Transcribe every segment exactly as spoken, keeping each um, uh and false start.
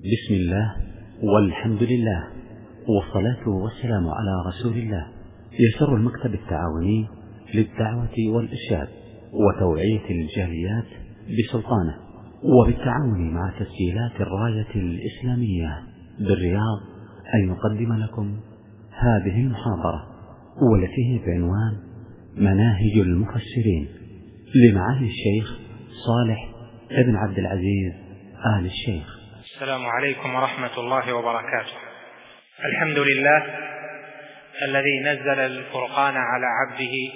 بسم الله والحمد لله والصلاة والسلام على رسول الله. يسر المكتب التعاوني للدعوة والإرشاد وتوعية الجاليات بسلطانه وبالتعاون مع تسجيلات الراية الإسلامية بالرياض أن يقدم لكم هذه المحاضرة، والتي هي بعنوان مناهج المفسرين لمعالي الشيخ صالح ابن عبد العزيز آل الشيخ. السلام عليكم ورحمة الله وبركاته. الحمد لله الذي نزل الفرقان على عبده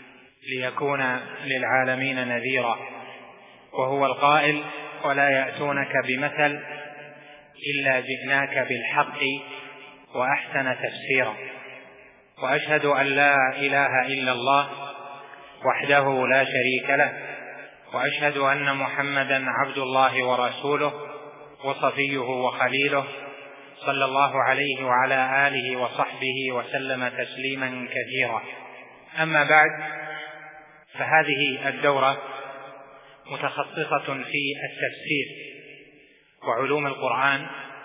ليكون للعالمين نذيرا، وهو القائل: ولا يأتونك بمثل إلا جئناك بالحق وأحسن تفسيرا. وأشهد أن لا إله إلا الله وحده لا شريك له، وأشهد أن محمدا عبد الله ورسوله وصفيه وخليله، صلى الله عليه وعلى آله وصحبه وسلم تسليما كثيرا. أما بعد، فهذه الدورة متخصصة في التفسير وعلوم القرآن،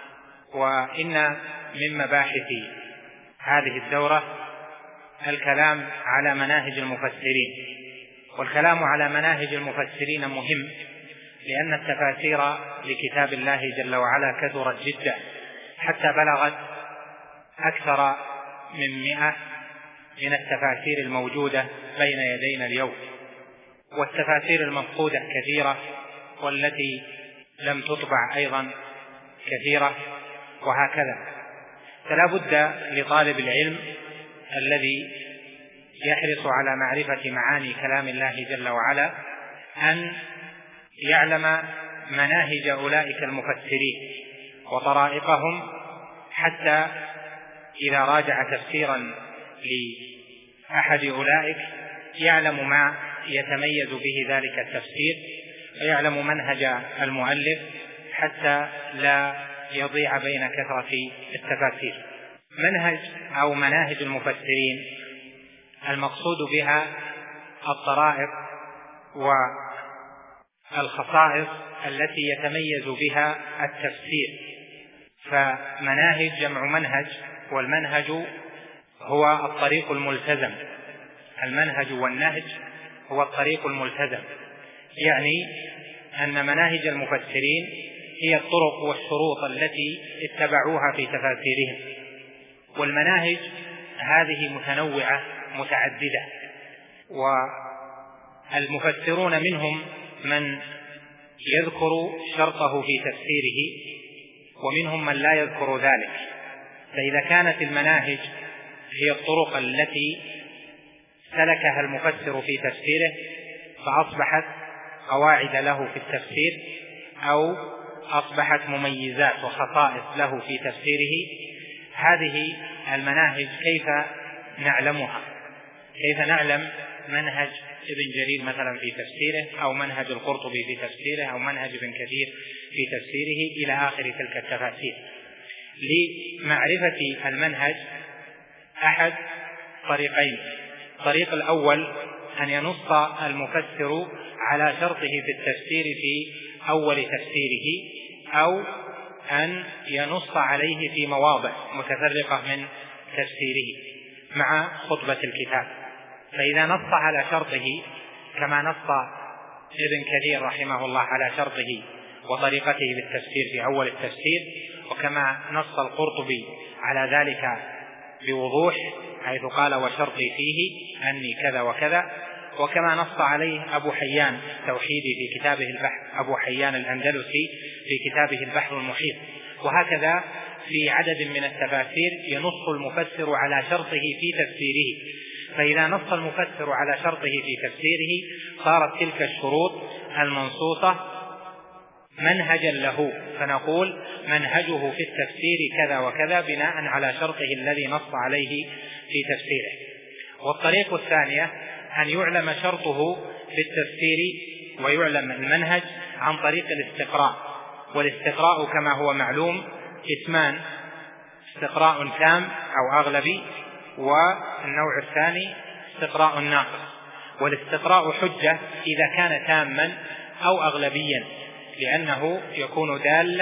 وإن من مباحث هذه الدورة الكلام على مناهج المفسرين. والكلام على مناهج المفسرين مهم، لأن التفاسير لكتاب الله جل وعلا كثرت جدا، حتى بلغت أكثر من مئة من التفاسير الموجودة بين يدينا اليوم، والتفاسير المفقودة كثيرة، والتي لم تطبع أيضا كثيرة، وهكذا. فلا بد لطالب العلم الذي يحرص على معرفة معاني كلام الله جل وعلا أن يعلم مناهج أولئك المفسرين وطرائقهم، حتى إذا راجع تفسيرا لأحد أولئك يعلم ما يتميز به ذلك التفسير، ويعلم منهج المؤلف حتى لا يضيع بين كثرة التفاسير. منهج أو مناهج المفسرين المقصود بها الطرائق والخصائص التي يتميز بها التفسير. فمناهج جمع منهج، والمنهج هو الطريق الملتزم. المنهج والنهج هو الطريق الملتزم، يعني أن مناهج المفسرين هي الطرق والشروط التي اتبعوها في تفاسيرهم. والمناهج هذه متنوعة متعددة، والمفسرون منهم من يذكر شرطه في تفسيره، ومنهم من لا يذكر ذلك. فإذا كانت المناهج هي الطرق التي سلكها المفسر في تفسيره، فأصبحت قواعد له في التفسير، أو أصبحت مميزات وخصائص له في تفسيره. هذه المناهج كيف نعلمها؟ كيف نعلم منهج ابن جرير مثلا في تفسيره، أو منهج القرطبي في تفسيره، أو منهج ابن كثير في تفسيره، إلى آخر تلك التفاسير؟ لمعرفة المنهج أحد طريقين. الطريق الأول أن ينص المفسر على شرطه في التفسير في أول تفسيره، أو أن ينص عليه في مواضع متفرقة من تفسيره مع خطبة الكتاب. فإذا نص على شرطه كما نص ابن كثير رحمه الله على شرطه وطريقته بالتفسير في أول التفسير، وكما نص القرطبي على ذلك بوضوح حيث قال: وشرطي فيه أني كذا وكذا، وكما نص عليه أبو حيان التوحيدي في كتابه البحر، أبو حيان الأندلسي في كتابه البحر المحيط. وهكذا في عدد من التفاسير ينص المفسر على شرطه في تفسيره. فإذا نص المفسر على شرطه في تفسيره، صارت تلك الشروط المنصوصة منهجا له، فنقول منهجه في التفسير كذا وكذا بناء على شرطه الذي نص عليه في تفسيره. والطريق الثانية أن يعلم شرطه في التفسير ويعلم المنهج عن طريق الاستقراء. والاستقراء كما هو معلوم اسمان: استقراء تام أو أغلبي، والنوع الثاني استقراء ناقص. والاستقراء حجة إذا كان تاما أو أغلبيا، لأنه يكون دالا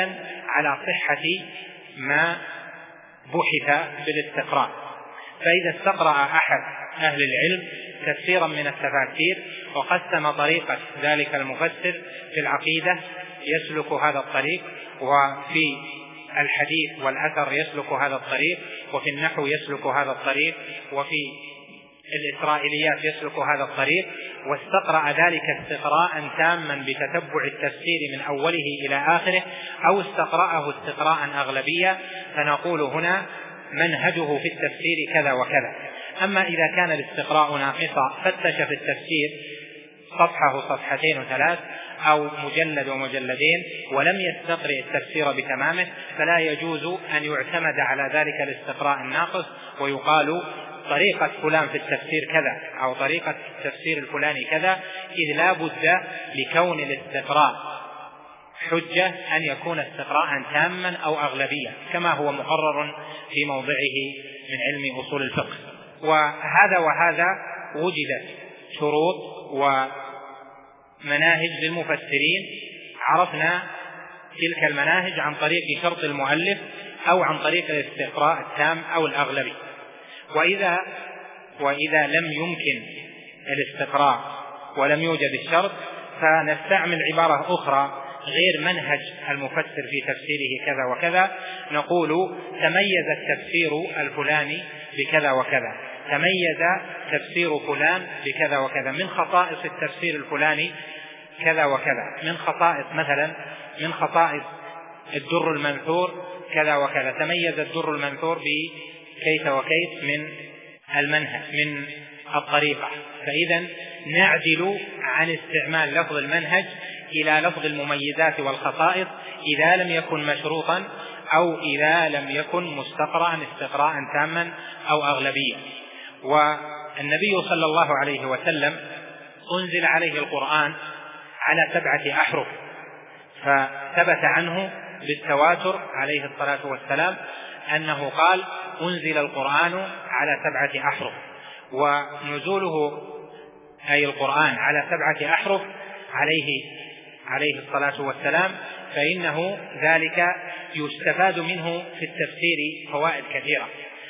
على صحة ما بحث بالاستقراء. فإذا استقرأ أحد أهل العلم تفسيرا من التفاسير وقسم طريقة ذلك المفسر في العقيدة يسلك هذا الطريق، وفي الحديث والأثر يسلك هذا الطريق، وفي النحو يسلك هذا الطريق، وفي الإسرائيليات يسلك هذا الطريق، واستقرأ ذلك استقراء تاما بتتبع التفسير من أوله إلى آخره، أو استقرأه استقراء أغلبيا، فنقول هنا منهجه في التفسير كذا وكذا. أما إذا كان الاستقراء ناقصا فتش في التفسير صفحة صفحتين وثلاث أو مجلد ومجلدين ولم يستقرئ التفسير بتمامه، فلا يجوز أن يعتمد على ذلك الاستقراء الناقص ويقال طريقة فلان في التفسير كذا أو طريقة التفسير الفلاني كذا، إذ لا بد لكون الاستقراء حجة أن يكون استقراء تاما أو أغلبيا كما هو مقرر في موضعه من علم أصول الفقه. وهذا وهذا وجدت شروط ومناهج للمفسرين، عرفنا تلك المناهج عن طريق شرط المؤلف أو عن طريق الاستقراء التام أو الأغلبي. وإذا, وإذا لم يمكن الاستقراء ولم يوجد الشرط فنستعمل عبارة أخرى غير منهج المفسر في تفسيره كذا وكذا، نقول تميز التفسير الفلاني بكذا وكذا، تميز تفسير فلان بكذا وكذا، من خصائص التفسير الفلاني كذا وكذا، من خصائص مثلا من خصائص الدر المنثور كذا وكذا، تميز الدر المنثور بكيف وكيف من المنهج من الطريقة. فإذا نعدل عن استعمال لفظ المنهج إلى لفظ المميزات والخصائص إذا لم يكن مشروطا أو إذا لم يكن مستقرأ استقراء تاما أو أغلبيا. والنبي صلى الله عليه وسلم أنزل عليه القرآن على سبعة أحرف، فثبت عنه بالتواتر عليه الصلاة والسلام أنه قال أنزل القرآن على سبعة أحرف، ونزوله أي القرآن على سبعة أحرف عليه عليه الصلاة والسلام فإنه ذلك يستفاد منه في التفسير فوائد كثيرة.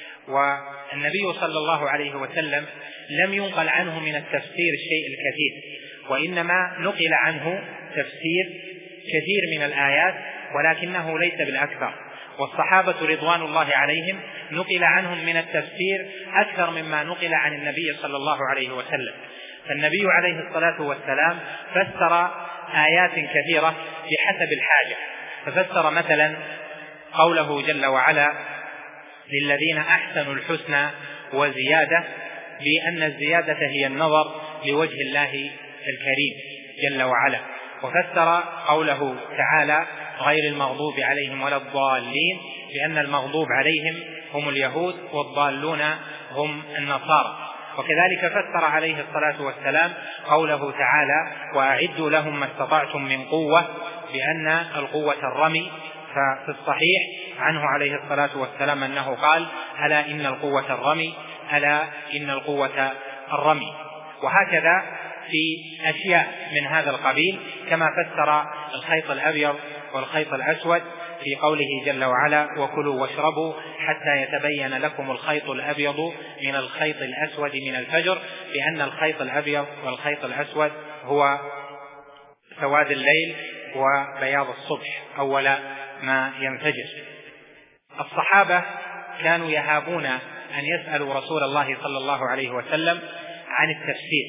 والنبي صلى الله عليه وسلم لم ينقل عنه من التفسير الشيء الكثير، وإنما نقل عنه تفسير كثير من الآيات ولكنه ليس بالأكثر. والصحابة رضوان الله عليهم نقل عنهم من التفسير أكثر مما نقل عن النبي صلى الله عليه وسلم. فالنبي عليه الصلاة والسلام فسر آيات كثيرة بحسب الحاجة، ففسر مثلا قوله جل وعلا للذين أحسنوا الحسنى وزيادة بأن الزيادة هي النظر لوجه الله الكريم جل وعلا، وفسر قوله تعالى غير المغضوب عليهم ولا الضالين بأن المغضوب عليهم هم اليهود والضالون هم النصارى. وكذلك فسر عليه الصلاة والسلام قوله تعالى وأعدوا لهم ما استطعتم من قوة بأن القوة الرمي، ففي الصحيح عنه عليه الصلاة والسلام أنه قال ألا إن القوة الرمي ألا إن القوة الرمي. وهكذا في أشياء من هذا القبيل، كما فسر الخيط الأبيض والخيط الأسود في قوله جل وعلا وكلوا واشربوا حتى يتبين لكم الخيط الأبيض من الخيط الأسود من الفجر، بأن الخيط الأبيض والخيط الأسود هو سواد الليل وبياض الصبح أول ما ينفجر. الصحابة كانوا يهابون أن يسألوا رسول الله صلى الله عليه وسلم عن التفسير،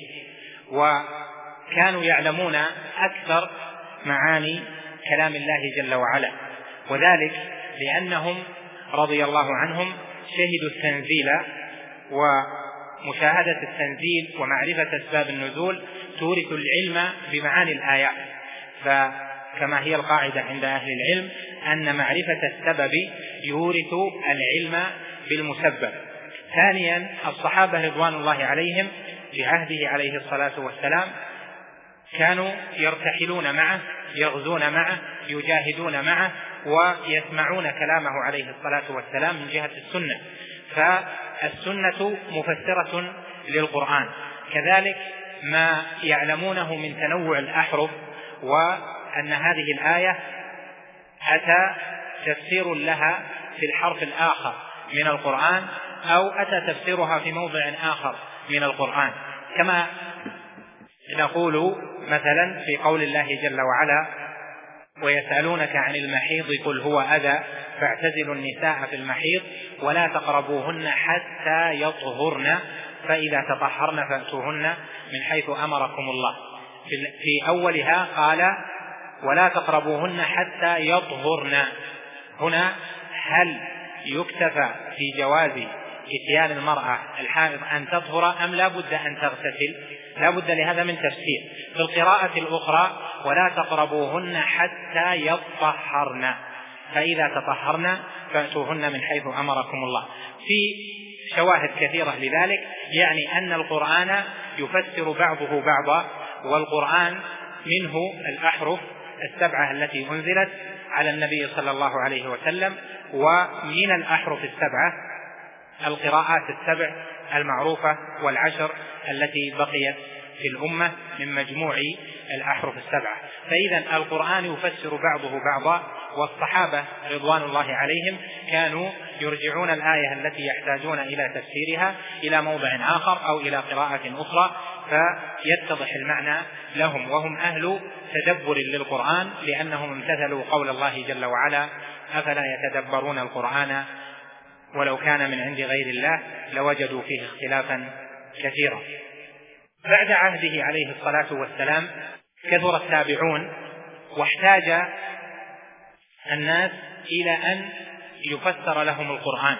وكانوا يعلمون أكثر معاني كلام الله جل وعلا، وذلك لأنهم رضي الله عنهم شهدوا التنزيل، ومشاهدة التنزيل ومعرفة أسباب النزول تورث العلم بمعاني الآيات، فكما هي القاعدة عند أهل العلم أن معرفة السبب يورث العلم بالمسبب. ثانيا الصحابة رضوان الله عليهم في عهده عليه الصلاة والسلام كانوا يرتحلون معه، يغزون معه، يجاهدون معه، ويسمعون كلامه عليه الصلاة والسلام من جهة السنة، فالسنة مفسرة للقرآن. كذلك ما يعلمونه من تنوع الأحرف، وأن هذه الآية أتى تفسير لها في الحرف الآخر من القرآن، أو أتى تفسيرها في موضع آخر من القرآن، كما نقول مثلا في قول الله جل وعلا: ويسألونك عن المحيض قل هو أذى فاعتزلوا النساء في المحيض ولا تقربوهن حتى يطهرن فإذا تطهرن فأتوهن من حيث أمركم الله. في أولها قال: ولا تقربوهن حتى يطهرن. هنا هل يكتفى في جواز إتيان المرأة الحائض أن تطهر أم لا بد أن تغتسل؟ لا بد لهذا من تفسير. في القراءة الأخرى: ولا تقربوهن حتى يطهرن فإذا تطهرن فأتوهن من حيث أمركم الله. في شواهد كثيرة لذلك، يعني أن القرآن يفسر بعضه بعضا، والقرآن منه الأحرف السبعة التي أنزلت على النبي صلى الله عليه وسلم، ومن الأحرف السبعة القراءات السبع المعروفة والعشر التي بقيت في الأمة من مجموع الأحرف السبعة. فإذا القرآن يفسر بعضه بعضا، والصحابة رضوان الله عليهم كانوا يرجعون الآية التي يحتاجون إلى تفسيرها إلى موضع آخر أو إلى قراءة أخرى فيتضح المعنى لهم، وهم أهل تدبر للقرآن لأنهم امتثلوا قول الله جل وعلا: أفلا يتدبرون القرآن ولو كان من عند غير الله لوجدوا فيه اختلافا كثيرا. بعد عهده عليه الصلاة والسلام كثر التابعون، واحتاج الناس إلى أن يفسر لهم القرآن.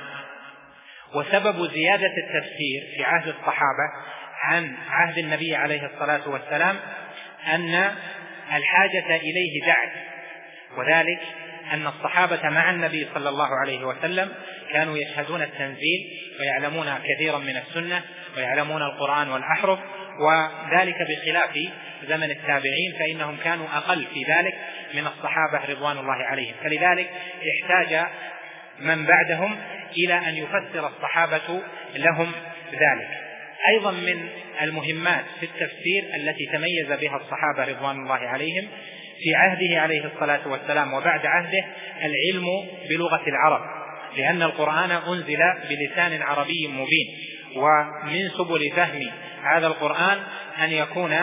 وسبب زيادة التفسير في عهد الصحابة عن عهد النبي عليه الصلاة والسلام أن الحاجة إليه دعت، وذلك أن الصحابة مع النبي صلى الله عليه وسلم كانوا يشهدون التنزيل ويعلمون كثيرا من السنة ويعلمون القرآن والأحرف، وذلك بخلاف زمن التابعين فإنهم كانوا أقل في ذلك من الصحابة رضوان الله عليهم. فلذلك احتاج من بعدهم إلى أن يفسر الصحابة لهم ذلك. أيضا من المهمات في التفسير التي تميز بها الصحابة رضوان الله عليهم في عهده عليه الصلاة والسلام وبعد عهده العلم بلغة العرب، لأن القرآن أنزل بلسان عربي مبين، ومن سبل فهم هذا القرآن أن يكون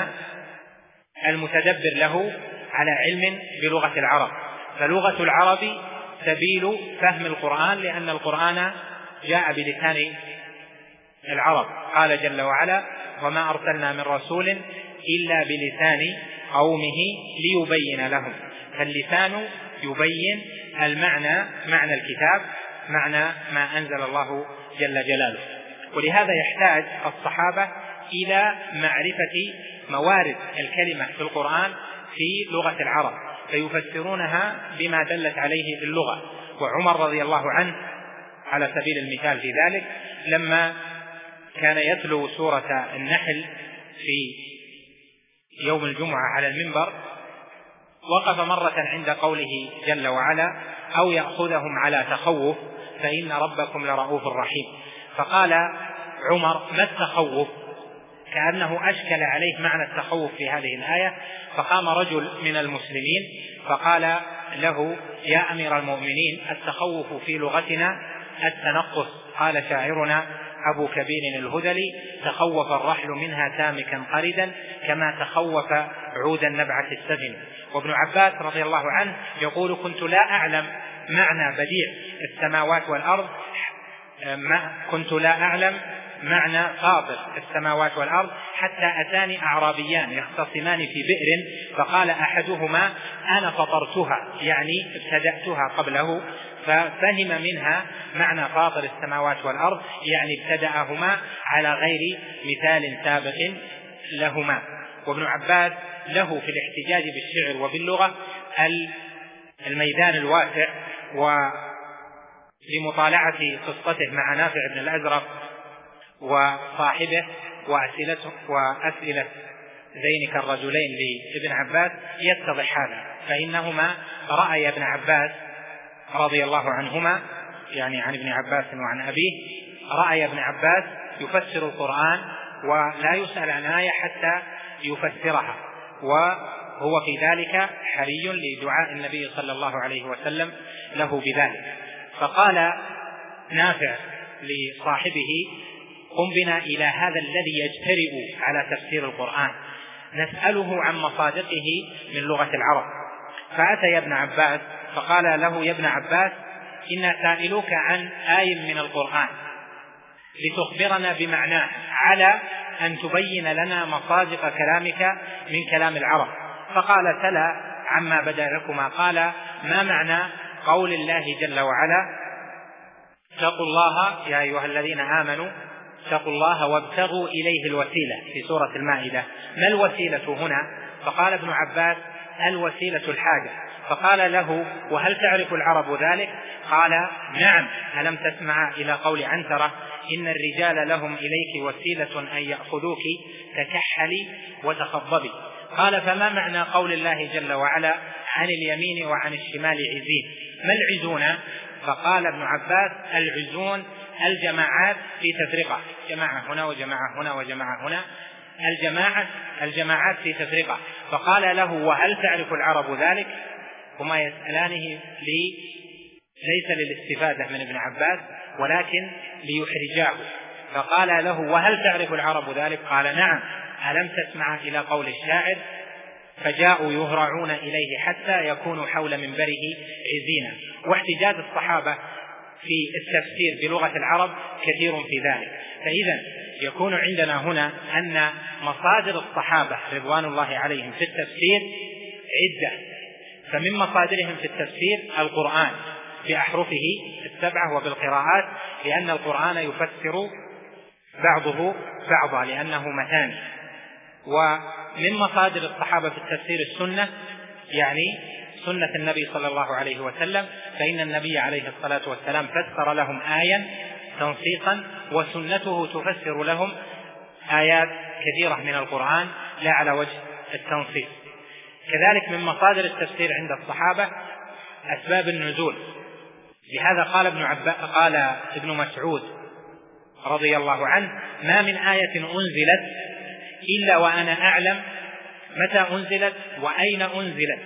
المتدبر له على علم بلغة العرب. فلغة العرب سبيل فهم القرآن، لأن القرآن جاء بلسان العرب. قال جل وعلا: وما أرسلنا من رسول إلا بلسان قومه ليبين لهم. فاللسان يبين المعنى، معنى الكتاب، معنى ما أنزل الله جل جلاله. ولهذا يحتاج الصحابة إلى معرفة موارد الكلمة في القرآن في لغة العرب، فيفسرونها بما دلت عليه اللغة. وعمر رضي الله عنه على سبيل المثال في ذلك لما كان يتلو سورة النحل في يوم الجمعة على المنبر وقف مرة عند قوله جل وعلا: أو يأخذهم على تخوف فإن ربكم لرؤوف رحيم. فقال عمر: ما التخوف؟ كأنه أشكل عليه معنى التخوف في هذه الآية. فقام رجل من المسلمين فقال له: يا أمير المؤمنين، التخوف في لغتنا التنقص. قال شاعرنا أبو كبير الهذلي: تخوف الرحل منها تامكا قردا كما تخوف عود النبعة السفن. وابن عباس رضي الله عنه يقول: كنت لا أعلم معنى بديع السماوات والأرض ما كنت لا أعلم معنى فاطر السماوات والأرض حتى أتاني أعرابيان يختصمان في بئر فقال أحدهما: أنا فطرتها، يعني ابتدأتها قبله، ففهم منها معنى فاطر السماوات والأرض، يعني ابتدأهما على غير مثال سابق لهما. وابن عباس له في الاحتجاج بالشعر وباللغة الميدان الواسع، ولمطالعة قصته مع نافع بن الأزرق وصاحبه وأسئلته وأسئلة ذينك الرجلين لابن عباس يتضح هذا، فإنهما رأي ابن عباس رضي الله عنهما، يعني عن ابن عباس وعن أبيه، رأي ابن عباس يفسر القرآن ولا يسأل عن آية حتى يفسرها، هو في ذلك حري لدعاء النبي صلى الله عليه وسلم له بذلك. فقال نافع لصاحبه: قم بنا إلى هذا الذي يجترئ على تفسير القرآن نسأله عن مصادقه من لغة العرب. فأتى ابن عباس فقال له: يا ابن عباس، إنا سائلوك عن آية من القرآن لتخبرنا بمعناه على أن تبين لنا مصادق كلامك من كلام العرب. فقال: تلا عما بدا لكما. قال: ما معنى قول الله جل وعلا: اتقوا الله يا أيها الذين آمنوا اتقوا الله وابتغوا إليه الوسيلة في سورة المائدة؟ ما الوسيلة هنا؟ فقال ابن عباس: الوسيلة الحاجة. فقال له: وهل تعرف العرب ذلك؟ قال: نعم. ألم تسمع إلى قول عنترة: إن الرجال لهم إليك وسيلة أن يأخذوك تكحلي وتخضبي. قال: فما معنى قول الله جل وعلا: عن اليمين وعن الشمال عزين؟ ما العزون؟ فقال ابن عباس: العزون الجماعات في تفرقة، جماعة هنا وجماعة هنا وجماعة هنا، الجماعة الجماعات في تفرقة. فقال له: وهل تعرف العرب ذلك؟ هما يسألانه لي ليس للاستفادة من ابن عباس ولكن ليحرجاه. فقال له: وهل تعرف العرب ذلك؟ قال: نعم. ألم تسمع إلى قول الشاعر: فجاءوا يهرعون إليه حتى يكونوا حول منبره عزينا. واحتجاج الصحابة في التفسير بلغة العرب كثير في ذلك. فإذا يكون عندنا هنا أن مصادر الصحابة رضوان الله عليهم في التفسير عدة. فمن مصادرهم في التفسير القرآن بأحرفه السبعة وبالقراءات، لأن القرآن يفسر بعضه بعضا لأنه مثاني. ومن مصادر الصحابة في التفسير السنة، يعني سنة النبي صلى الله عليه وسلم، فإن النبي عليه الصلاة والسلام فسر لهم آية تنصيصا، وسنته تفسر لهم آيات كثيرة من القرآن لا على وجه التنصيص. كذلك من مصادر التفسير عند الصحابة أسباب النزول. لهذا قال ابن عباس قال ابن مسعود رضي الله عنه: ما من آية أنزلت إلا وأنا أعلم متى أنزلت وأين أنزلت،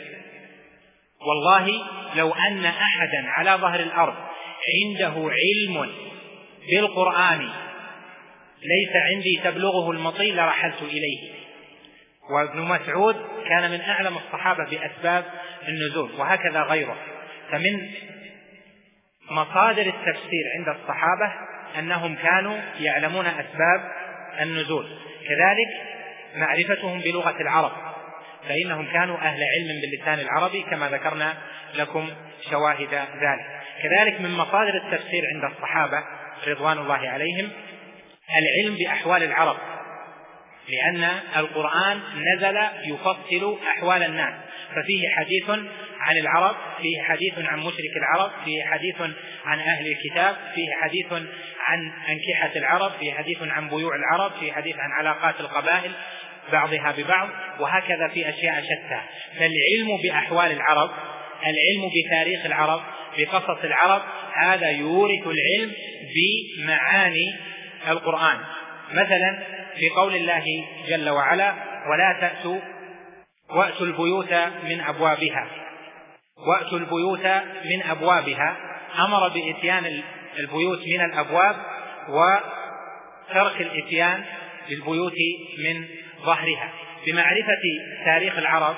والله لو أن أحدا على ظهر الأرض عنده علم بالقرآن ليس عندي تبلغه المطي لرحلت إليه. وابن مسعود كان من أعلم الصحابة بأسباب النزول، وهكذا غيره. فمن مصادر التفسير عند الصحابة أنهم كانوا يعلمون أسباب النزول. كذلك معرفتهم بلغة العرب، فإنهم كانوا أهل علم باللسان العربي كما ذكرنا لكم شواهد ذلك. كذلك من مصادر التفسير عند الصحابة رضوان الله عليهم العلم بأحوال العرب، لأن القرآن نزل يفصل أحوال الناس، ففيه حديث عن العرب، فيه حديث عن مشرك العرب، فيه حديث عن أهل الكتاب، فيه حديث عن أنكحة العرب، فيه حديث عن بيوع العرب، فيه حديث عن علاقات القبائل بعضها ببعض، وهكذا في أشياء شتى. فالعلم بأحوال العرب، العلم بتاريخ العرب، بقصص العرب، هذا يورث العلم بمعاني القرآن. مثلا في قول الله جل وعلا: ولا تأتوا وأتوا البيوت من أبوابها، وأتوا البيوت من أبوابها، أمر بإتيان البيوت من الأبواب وترك الإتيان للبيوت من ظهرها. بمعرفة تاريخ العرب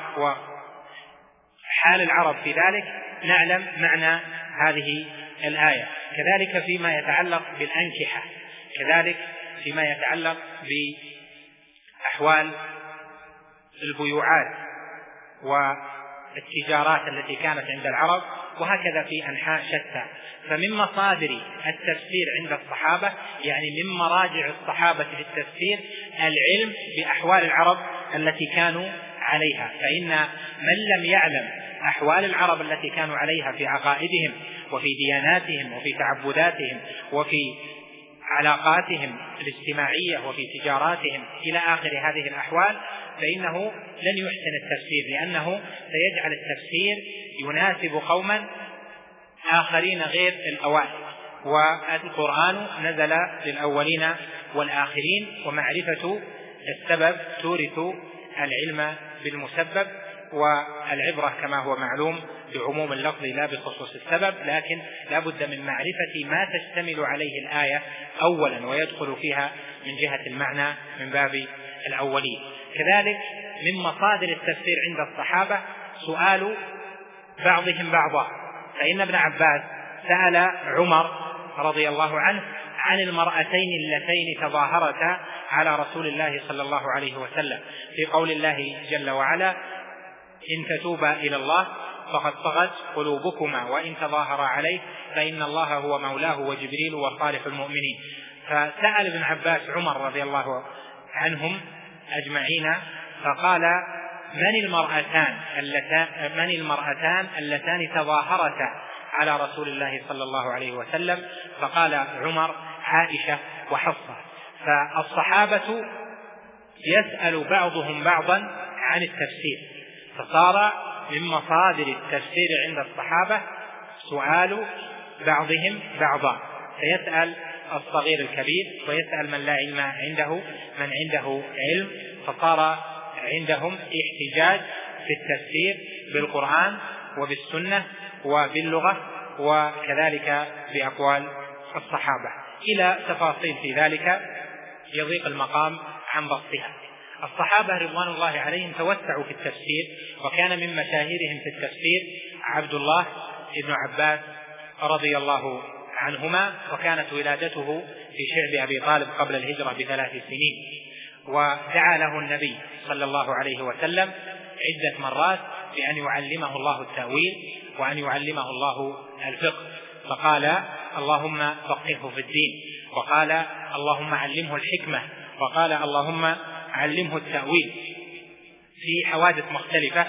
وحال العرب في ذلك نعلم معنى هذه الآية. كذلك فيما يتعلق بالأنكحة، كذلك فيما يتعلق بأحوال البيوعات والتجارات التي كانت عند العرب، وهكذا في أنحاء شتى. فمن مصادر التفسير عند الصحابة، يعني من مراجع الصحابة في التفسير، العلم بأحوال العرب التي كانوا عليها. فإن من لم يعلم أحوال العرب التي كانوا عليها في عقائدهم وفي دياناتهم وفي تعبداتهم وفي علاقاتهم الاجتماعية وفي تجاراتهم إلى آخر هذه الأحوال، فإنه لن يحسن التفسير، لأنه سيجعل التفسير يناسب قوما آخرين غير الأوائل. والقرآن نزل للأولين والآخرين، ومعرفة السبب تورث العلم بالمسبب. والعبرة كما هو معلوم بعموم اللفظ لا بخصوص السبب، لكن لا بد من معرفة ما تشتمل عليه الآية أولا ويدخل فيها من جهة المعنى من باب الأولين. كذلك من مصادر التفسير عند الصحابة سؤال بعضهم بعضا، فإن ابن عباس سأل عمر رضي الله عنه عن المرأتين اللتين تظاهرتا على رسول الله صلى الله عليه وسلم في قول الله جل وعلا: إن تتوبا إلى الله فقد طغت قلوبكما وإن تظاهرا عليه فإن الله هو مولاه وجبريل وصالح المؤمنين. فسأل ابن عباس عمر رضي الله عنهم أجمعين فقال: من المرأتان اللتان, من المرأتان اللتان تظاهرتا على رسول الله صلى الله عليه وسلم؟ فقال عمر: عائشة وحفصة. فالصحابة يسأل بعضهم بعضا عن التفسير، فصار من مصادر التفسير عند الصحابة سؤال بعضهم بعضا، فيسأل الصغير الكبير ويسأل من لا علم عنده من عنده علم، فصار عندهم احتجاج في التفسير بالقرآن وبالسنة وباللغة وكذلك بأقوال الصحابة، إلى تفاصيل في ذلك يضيق المقام عن بسطها. الصحابة رضوان الله عليهم توسعوا في التفسير، وكان من مشاهيرهم في التفسير عبد الله بن عباس رضي الله عنهما، وكانت ولادته في شعب أبي طالب قبل الهجرة بثلاث سنين، ودعا له النبي صلى الله عليه وسلم عدة مرات بأن يعلمه الله التأويل وأن يعلمه الله الفقه، فقال: اللهم فقهه في الدين، وقال: اللهم علمه الحكمة، وقال: اللهم علمه التأويل، في حوادث مختلفة.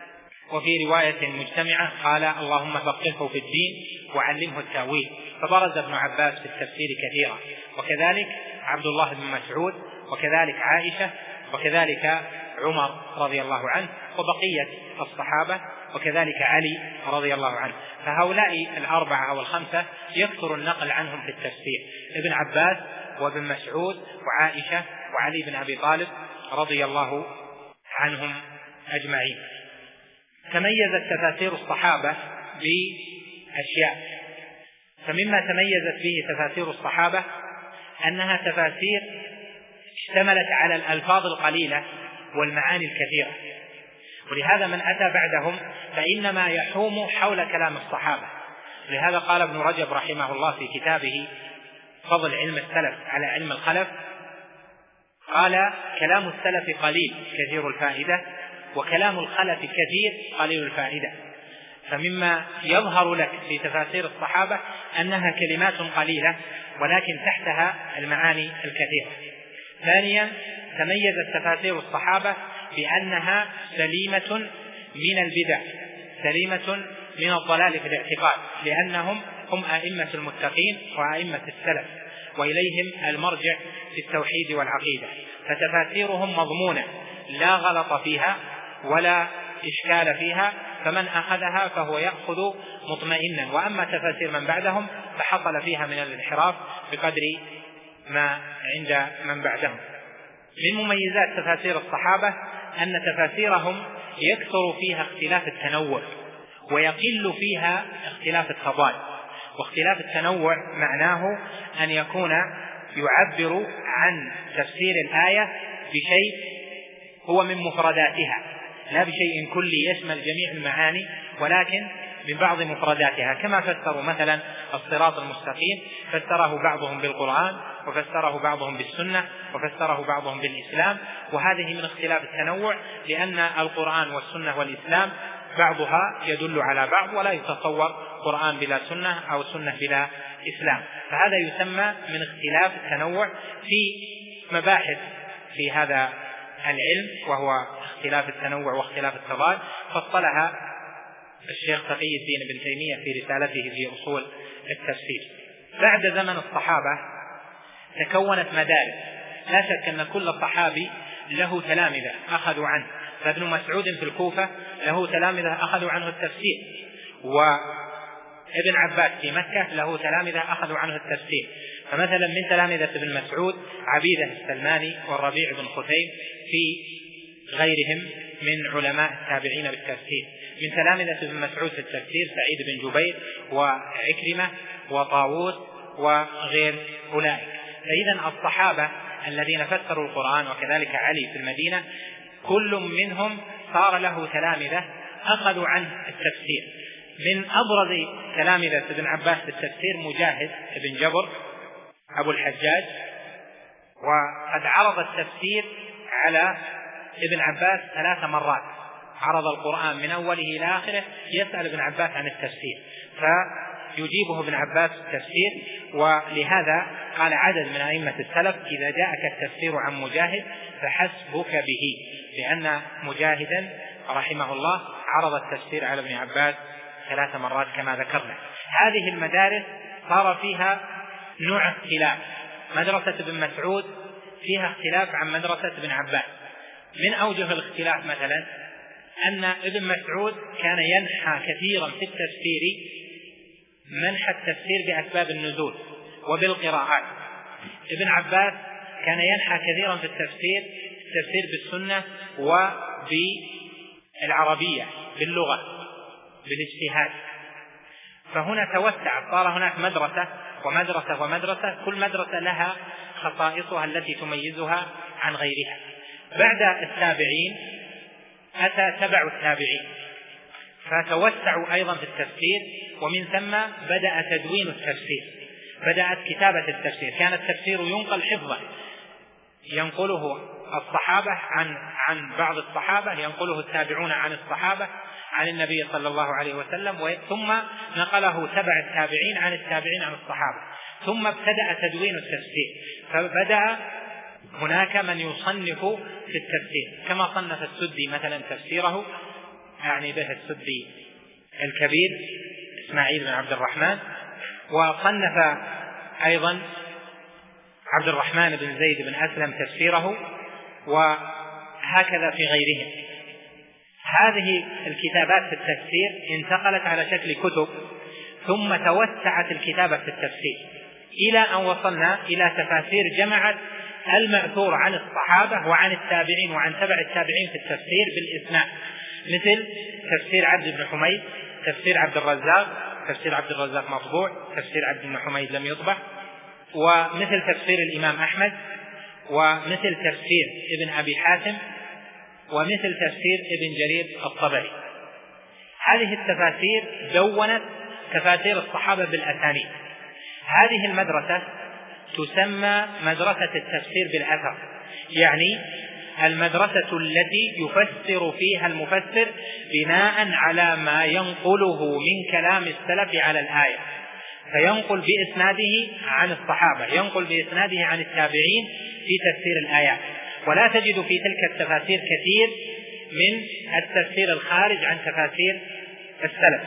وفي رواية مجتمعة قال: اللهم فقهه في الدين وعلمه التأويل. فبرز ابن عباس في التفسير كثيرا، وكذلك عبد الله بن مسعود، وكذلك عائشة، وكذلك عمر رضي الله عنه، وبقية الصحابة، وكذلك علي رضي الله عنه. فهؤلاء الأربعة أو الخمسة يكثر النقل عنهم في التفسير: ابن عباس وابن مسعود وعائشة وعلي بن أبي طالب رضي الله عنهم أجمعين. تميزت تفاسير الصحابة بأشياء، فمما تميزت به تفاسير الصحابة أنها تفاسير اشتملت على الألفاظ القليلة والمعاني الكثيرة، ولهذا من أتى بعدهم فإنما يحوم حول كلام الصحابة. لهذا قال ابن رجب رحمه الله في كتابه فضل علم السلف على علم الخلف، قال: كلام السلف قليل كثير الفائدة، وكلام الخلف كثير قليل الفائدة. فمما يظهر لك في تفاسير الصحابة أنها كلمات قليلة ولكن تحتها المعاني الكثيرة. ثانيا، تميزت تفاسير الصحابة بأنها سليمة من البدع، سليمة من الضلال في الاعتقاد، لأنهم هم أئمة المتقين وأئمة السلف، وإليهم المرجع في التوحيد والعقيدة، فتفاسيرهم مضمونة لا غلط فيها ولا إشكال فيها، فمن أخذها فهو يأخذ مطمئنا. وأما تفاسير من بعدهم فحصل فيها من الانحراف بقدر ما عند من بعدهم. من مميزات تفاسير الصحابة أن تفاسيرهم يكثر فيها اختلاف التنوع ويقل فيها اختلاف التضاد. واختلاف التنوع معناه أن يكون يعبر عن تفسير الآية بشيء هو من مفرداتها، لا بشيء كلي يشمل جميع المعاني، ولكن من بعض مفرداتها، كما فسروا مثلا الصراط المستقيم، فسره بعضهم بالقرآن، وفسره بعضهم بالسنة، وفسره بعضهم بالإسلام. وهذه من اختلاف التنوع، لأن القرآن والسنة والإسلام بعضها يدل على بعض، ولا يتصور قرآن بلا سنة أو سنة بلا إسلام. فهذا يسمى من اختلاف التنوع في مباحث في هذا العلم، وهو اختلاف التنوع واختلاف التضاد، فصلها الشيخ تقي الدين ابن تيمية في رسالته في أصول التفسير. بعد زمن الصحابة تكونت مدارس، لا شك أن كل صحابي له تلامذة أخذوا عنه، فابن مسعود في الكوفة له تلامذة أخذوا عنه التفسير، وابن عباس في مكة له تلامذة أخذوا عنه التفسير. فمثلا من تلامذة ابن مسعود عبيدة السلماني والربيع بن خثيم، في غيرهم من علماء التابعين بالتفسير. من تلامذة ابن مسعود في التفسير سعيد بن جبير وعكرمة وطاووس وغير أولئك. فإذا الصحابة الذين فسروا القرآن وكذلك علي في المدينة كل منهم صار له تلامذة أخذوا عنه التفسير. من أبرز تلامذة ابن عباس في التفسير مجاهد بن جبر أبو الحجاج، وقد عرض التفسير على ابن عباس ثلاث مرات، عرض القرآن من أوله إلى آخره يسأل ابن عباس عن التفسير فيجيبه ابن عباس التفسير. ولهذا قال عدد من أئمة السلف إذا جاءك التفسير عن مجاهد فحسبك به، لأن مجاهدا رحمه الله عرض التفسير على ابن عباس ثلاث مرات كما ذكرنا. هذه المدارس صار فيها نوع اختلاف. مدرسة ابن مسعود فيها اختلاف عن مدرسة ابن عباس. من أوجه الاختلاف مثلا أن ابن مسعود كان ينحى كثيرا في التفسير منحى التفسير بأسباب النزول وبالقراءات. ابن عباس كان ينحى كثيرا في التفسير التفسير بالسنة وبالعربية باللغة بالاجتهاد. فهنا توسع، صار هناك مدرسة ومدرسة ومدرسة، كل مدرسة لها خصائصها التي تميزها عن غيرها. بعد التابعين أتى تبع التابعين فتوسعوا أيضا في التفسير، ومن ثم بدأ تدوين التفسير، بدأت كتابة التفسير. كان التفسير ينقل حفظا، ينقله الصحابة عن عن بعض الصحابة، ينقله التابعون عن الصحابة عن النبي صلى الله عليه وسلم، ثم نقله تبع التابعين عن التابعين عن الصحابة، ثم ابتدأ تدوين التفسير. فبدأ هناك من يصنف في التفسير كما صنف السدي مثلا تفسيره، يعني به السدي الكبير إسماعيل بن عبد الرحمن، وصنف أيضا عبد الرحمن بن زيد بن أسلم تفسيره، وهكذا في غيرهم. هذه الكتابات في التفسير انتقلت على شكل كتب، ثم توسعت الكتابة في التفسير إلى أن وصلنا إلى تفاسير جمعت المأثور عن الصحابة وعن التابعين وعن تبع التابعين في التفسير بالإسناد، مثل تفسير عبد بن حميد، تفسير عبد الرزاق، تفسير عبد الرزاق مطبوع، تفسير عبد بن حميد لم يطبع، ومثل تفسير الإمام أحمد، ومثل تفسير ابن أبي حاتم، ومثل تفسير ابن جرير الطبري. هذه التفاسير دونت تفاسير الصحابة بالأسانيد. هذه المدرسة تسمى مدرسة التفسير بالأثر، يعني المدرسة التي يفسر فيها المفسر بناء على ما ينقله من كلام السلف على الآية، فينقل بإسناده عن الصحابة، ينقل بإسناده عن التابعين في تفسير الآيات. ولا تجد في تلك التفاسير كثير من التفسير الخارج عن تفاسير السلف.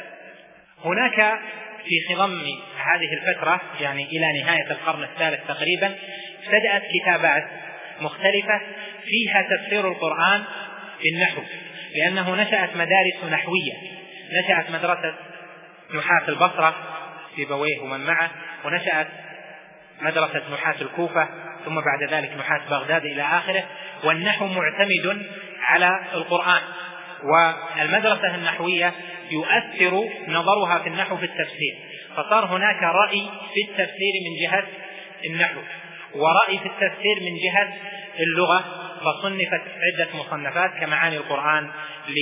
هناك في خضم هذه الفترة يعني إلى نهاية القرن الثالث تقريبا بدأت كتابات مختلفة فيها تفسير القرآن بالنحو، لأنه نشأت مدارس نحوية، نشأت مدرسة نحاة البصرة في بويه ومن معه، ونشأت مدرسة نحاة الكوفة، ثم بعد ذلك نحاة بغداد إلى آخره. والنحو معتمد على القرآن، والمدرسة النحوية يؤثر نظرها في النحو في التفسير، فصار هناك رأي في التفسير من جهة النحو، ورأي في التفسير من جهة اللغة، فصنفت عدة مصنفات كمعاني القرآن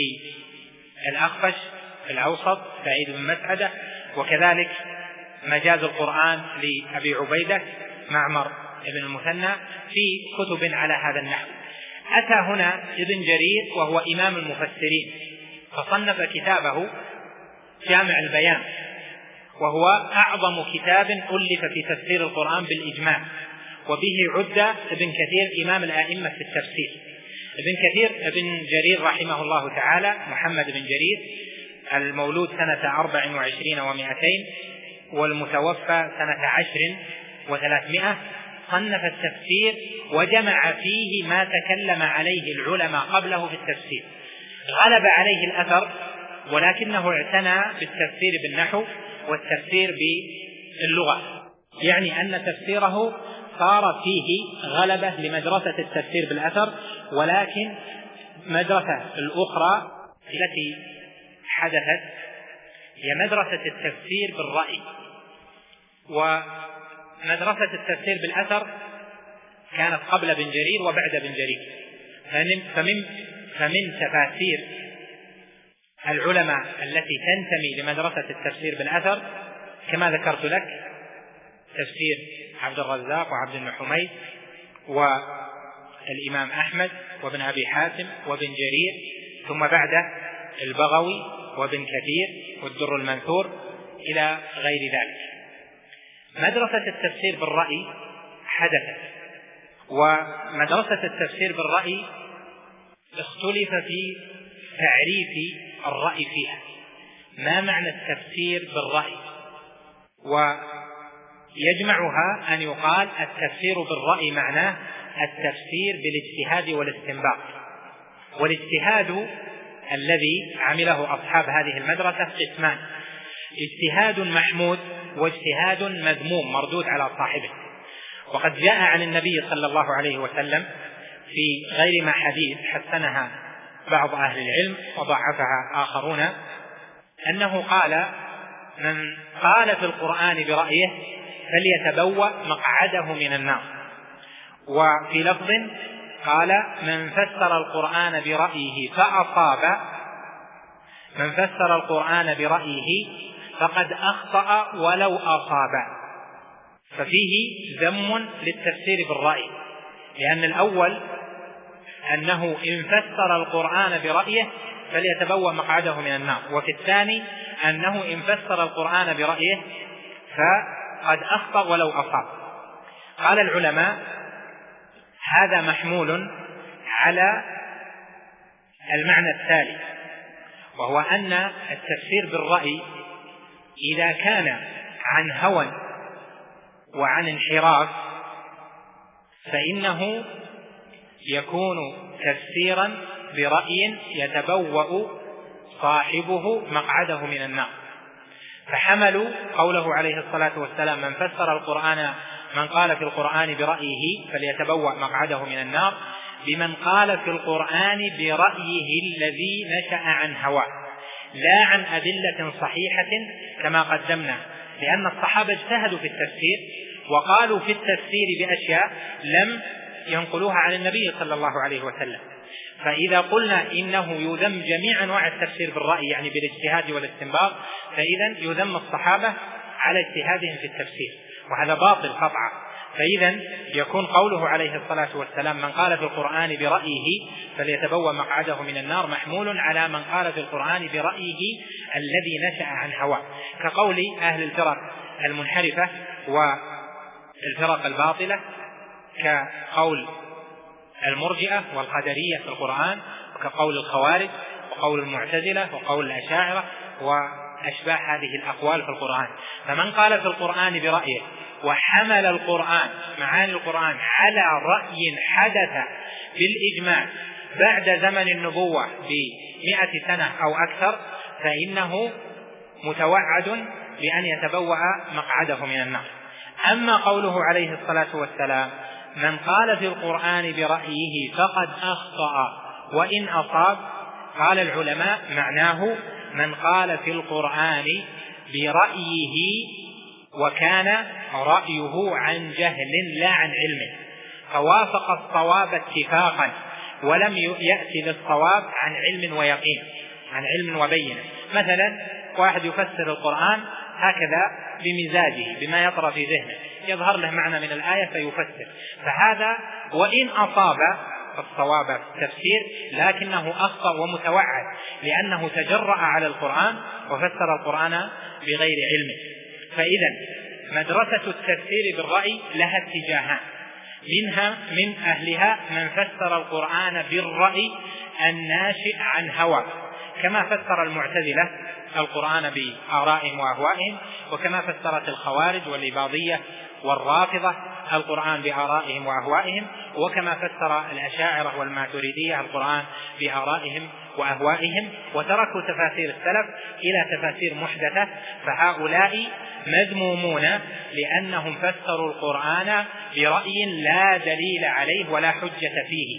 للأخفش الأوسط سعيد بن مسعدة، وكذلك مجاز القرآن لأبي عبيدة معمر ابن المثنى في كتب على هذا النحو. أتى هنا ابن جرير وهو إمام المفسرين فصنف كتابه جامع البيان، وهو أعظم كتاب ألف في تفسير القرآن بالإجماع، وبه عد ابن كثير إمام الآئمة في التفسير. ابن كثير ابن جرير رحمه الله تعالى محمد بن جرير المولود سنة أربع وعشرين ومائتين والمتوفى سنة عشر وثلاثمائة، صنف التفسير وجمع فيه ما تكلم عليه العلماء قبله في التفسير. غلب عليه الأثر، ولكنه اعتنى بالتفسير بالنحو والتفسير باللغة، يعني أن تفسيره صار فيه غلبة لمدرسة التفسير بالأثر، ولكن المدرسة الأخرى التي حدثت هي مدرسة التفسير بالرأي. ومدرسة التفسير بالأثر كانت قبل بن جرير وبعد بن جرير. فمن, فمن تفاسير العلماء التي تنتمي لمدرسة التفسير بالأثر كما ذكرت لك تفسير عبد الرزاق وعبد بن حميد والإمام أحمد وابن أبي حاتم وابن جرير، ثم بعده البغوي وابن كثير والدر المنثور إلى غير ذلك. مدرسة التفسير بالرأي حدثت، ومدرسة التفسير بالرأي اختلف في تعريف الرأي فيها. ما معنى التفسير بالرأي؟ ويجمعها أن يقال التفسير بالرأي معناه التفسير بالاجتهاد والاستنباط. والاجتهاد الذي عمله أصحاب هذه المدرسة قسمان: اجتهاد محمود واجتهاد مذموم مردود على صاحبه. وقد جاء عن النبي صلى الله عليه وسلم في غير ما حديث حسنها بعض أهل العلم وضعفها آخرون أنه قال: من قال في القرآن برأيه فليتبوأ مقعده من النار. وفي لفظ قال: من فسر القرآن برأيه فأصاب من فسر القرآن برأيه فقد أخطأ ولو أصاب. ففيه ذم للتفسير بالرأي، لأن الأول أنه إن فسر القرآن برأيه فليتبوأ مقعده من النار، وفي الثاني أنه إن فسر القرآن برأيه فقد أخطأ ولو أصاب. قال العلماء: هذا محمول على المعنى التالي، وهو أن التفسير بالرأي إذا كان عن هوى وعن انحراف فإنه يكون تفسيرا برأي يتبوأ صاحبه مقعده من النار. فحملوا قوله عليه الصلاة والسلام: من فسر القرآن من قال في القرآن برأيه فليتبوأ مقعده من النار، بمن قال في القرآن برأيه الذي نشأ عن هواه، لا عن أدلة صحيحة كما قدمنا، لأن الصحابة اجتهدوا في التفسير وقالوا في التفسير بأشياء لم ينقلوها عن النبي صلى الله عليه وسلم. فإذا قلنا إنه يذم جميع أنواع التفسير بالرأي يعني بالاجتهاد والاستنباط، فإذا يذم الصحابة على اجتهادهم في التفسير، وهذا باطل قطعا. فإذا يكون قوله عليه الصلاة والسلام: من قال في القرآن برأيه فليتبوأ مقعده من النار محمول على من قال في القرآن برأيه الذي نشأ عن هواه، كقول أهل الفرق المنحرفة والفرق الباطلة، كقول المرجئة والقدرية في القرآن، وكقول الخوارج وقول المعتزلة وقول الأشاعرة وأشباه هذه الأقوال في القرآن. فمن قال في القرآن برأيه وحمل القرآن معاني القرآن على رأي حدث بالإجماع بعد زمن النبوة بمئة سنة أو أكثر، فإنه متوعد بأن يتبوأ مقعده من النار. أما قوله عليه الصلاة والسلام: من قال في القرآن برأيه فقد أخطأ وإن أصاب، قال العلماء معناه من قال في القرآن برأيه وكان رأيه عن جهل لا عن علم، فوافق الصواب اتفاقا ولم يأتي للصواب عن علم ويقين، عن علم وبينة. مثلا واحد يفسر القرآن هكذا بمزاجه بما يطرى في ذهنه، يظهر له معنى من الآية فيفسر، فهذا وإن أصاب الصواب في التفسير لكنه أخطأ ومتوعد، لأنه تجرأ على القرآن وفسر القرآن بغير علمه. فإذا مدرسة التفسير بالرأي لها اتجاهان، منها من أهلها من فسر القرآن بالرأي الناشئ عن هوى، كما فسر المعتزلة القرآن بآرائهم وأهوائهم، وكما فسرت الخوارج والإباضية والرافضة القرآن بآرائهم وأهوائهم، وكما فسر الأشاعرة والماتريدية القرآن بآرائهم وأهوائهم، وتركوا تفاسير السلف إلى تفاسير محدثة. فهؤلاء مذمومون لأنهم فسروا القرآن برأي لا دليل عليه ولا حجة فيه،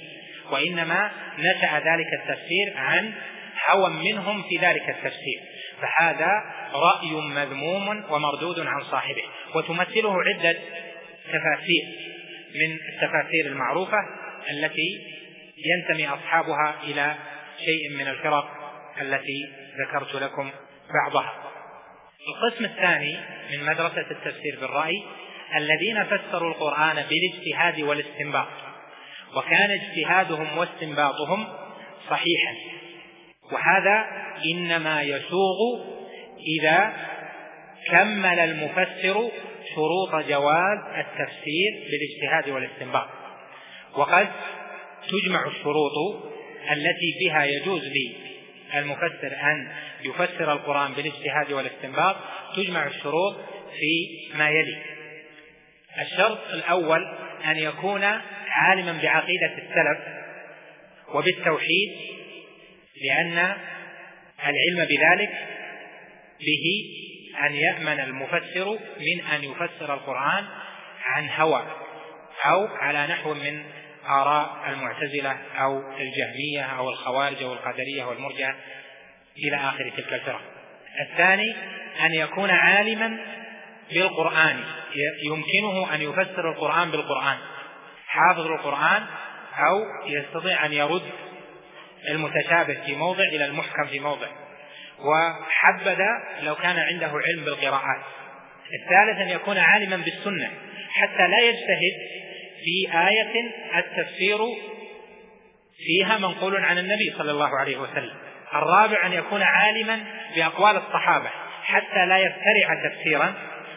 وإنما نشأ ذلك التفسير عن هوى منهم في ذلك التفسير، فهذا رأي مذموم ومردود عن صاحبه. وتمثله عدة تفاسير من التفاسير المعروفة التي ينتمي أصحابها إلى شيء من الفرق التي ذكرت لكم بعضها. القسم الثاني من مدرسة التفسير بالرأي الذين فسروا القرآن بالاجتهاد والاستنباط، وكان اجتهادهم واستنباطهم صحيحا، وهذا إنما يسوغ إذا كمل المفسر شروط جواز التفسير بالاجتهاد والاستنباط. وقد تجمع الشروط التي بها يجوز للمفسر أن يفسر القرآن بالاجتهاد والاستنباط، تجمع الشروط في ما يلي: الشرط الأول أن يكون عالما بعقيدة السلف وبالتوحيد، لأن العلم بذلك به أن يأمن المفسر من أن يفسر القرآن عن هوى أو على نحو من آراء المعتزلة أو الجهمية أو الخوارج أو القدرية والمرجئة إلى آخر تلك الفرق. الثاني أن يكون عالما بالقرآن، يمكنه أن يفسر القرآن بالقرآن، حافظ القرآن أو يستطيع أن يرد المتشابه في موضع إلى المحكم في موضع، وحبذا لو كان عنده علم بالقراءات. الثالث أن يكون عالما بالسنة حتى لا يجتهد في آية التفسير فيها منقول عن النبي صلى الله عليه وسلم. الرابع أن يكون عالما بأقوال الصحابة حتى لا يفترع تفسيرا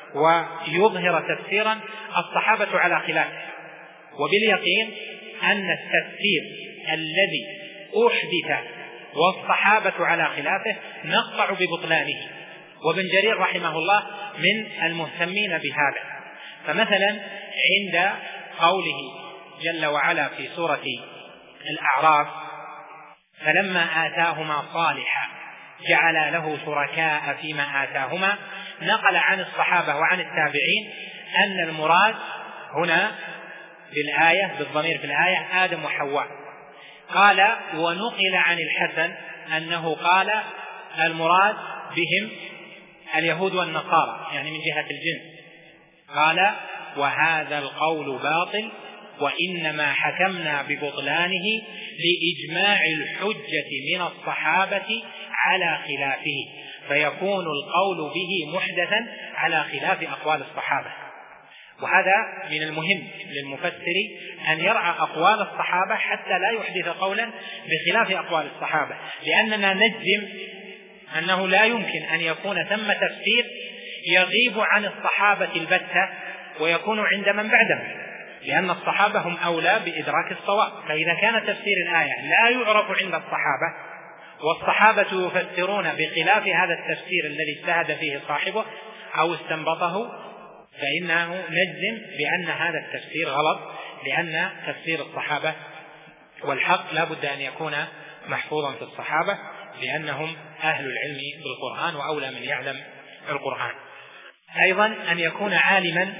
ويظهر تفسيرا الصحابة على خلافه، وباليقين أن التفسير الذي أحدث والصحابة على خلافه نقطع ببطلانه، وابن جرير رحمه الله من المهتمين بهذا. فمثلا عند قوله جل وعلا في سورة الأعراف: فلما آتاهما صالحا جعل له شركاء فيما آتاهما، نقل عن الصحابة وعن التابعين أن المراد هنا بالآية بالضمير في الآية آدم وحواء. قال: ونقل عن الحسن أنه قال المراد بهم اليهود والنصارى، يعني من جهة الجنس. قال: وهذا القول باطل، وإنما حكمنا ببطلانه لإجماع الحجة من الصحابة على خلافه، فيكون القول به محدثا على خلاف أقوال الصحابة. وهذا من المهم للمفسر أن يرعى أقوال الصحابة حتى لا يحدث قولا بخلاف أقوال الصحابة، لأننا نجزم أنه لا يمكن أن يكون ثم تفسير يغيب عن الصحابة البتة ويكون عند من بعدهم، لأن الصحابة هم أولى بإدراك الصواب. فإذا كان تفسير الآية لا يعرف عند الصحابة والصحابة يفسرون بخلاف هذا التفسير الذي اجتهد فيه صاحبه أو استنبطه، فإنه نجزم بأن هذا التفسير غلط، لأن تفسير الصحابة والحق لا بد أن يكون محفوظا في الصحابة، لأنهم أهل العلم بالقرآن وأولى من يعلم القرآن. أيضا أن يكون عالما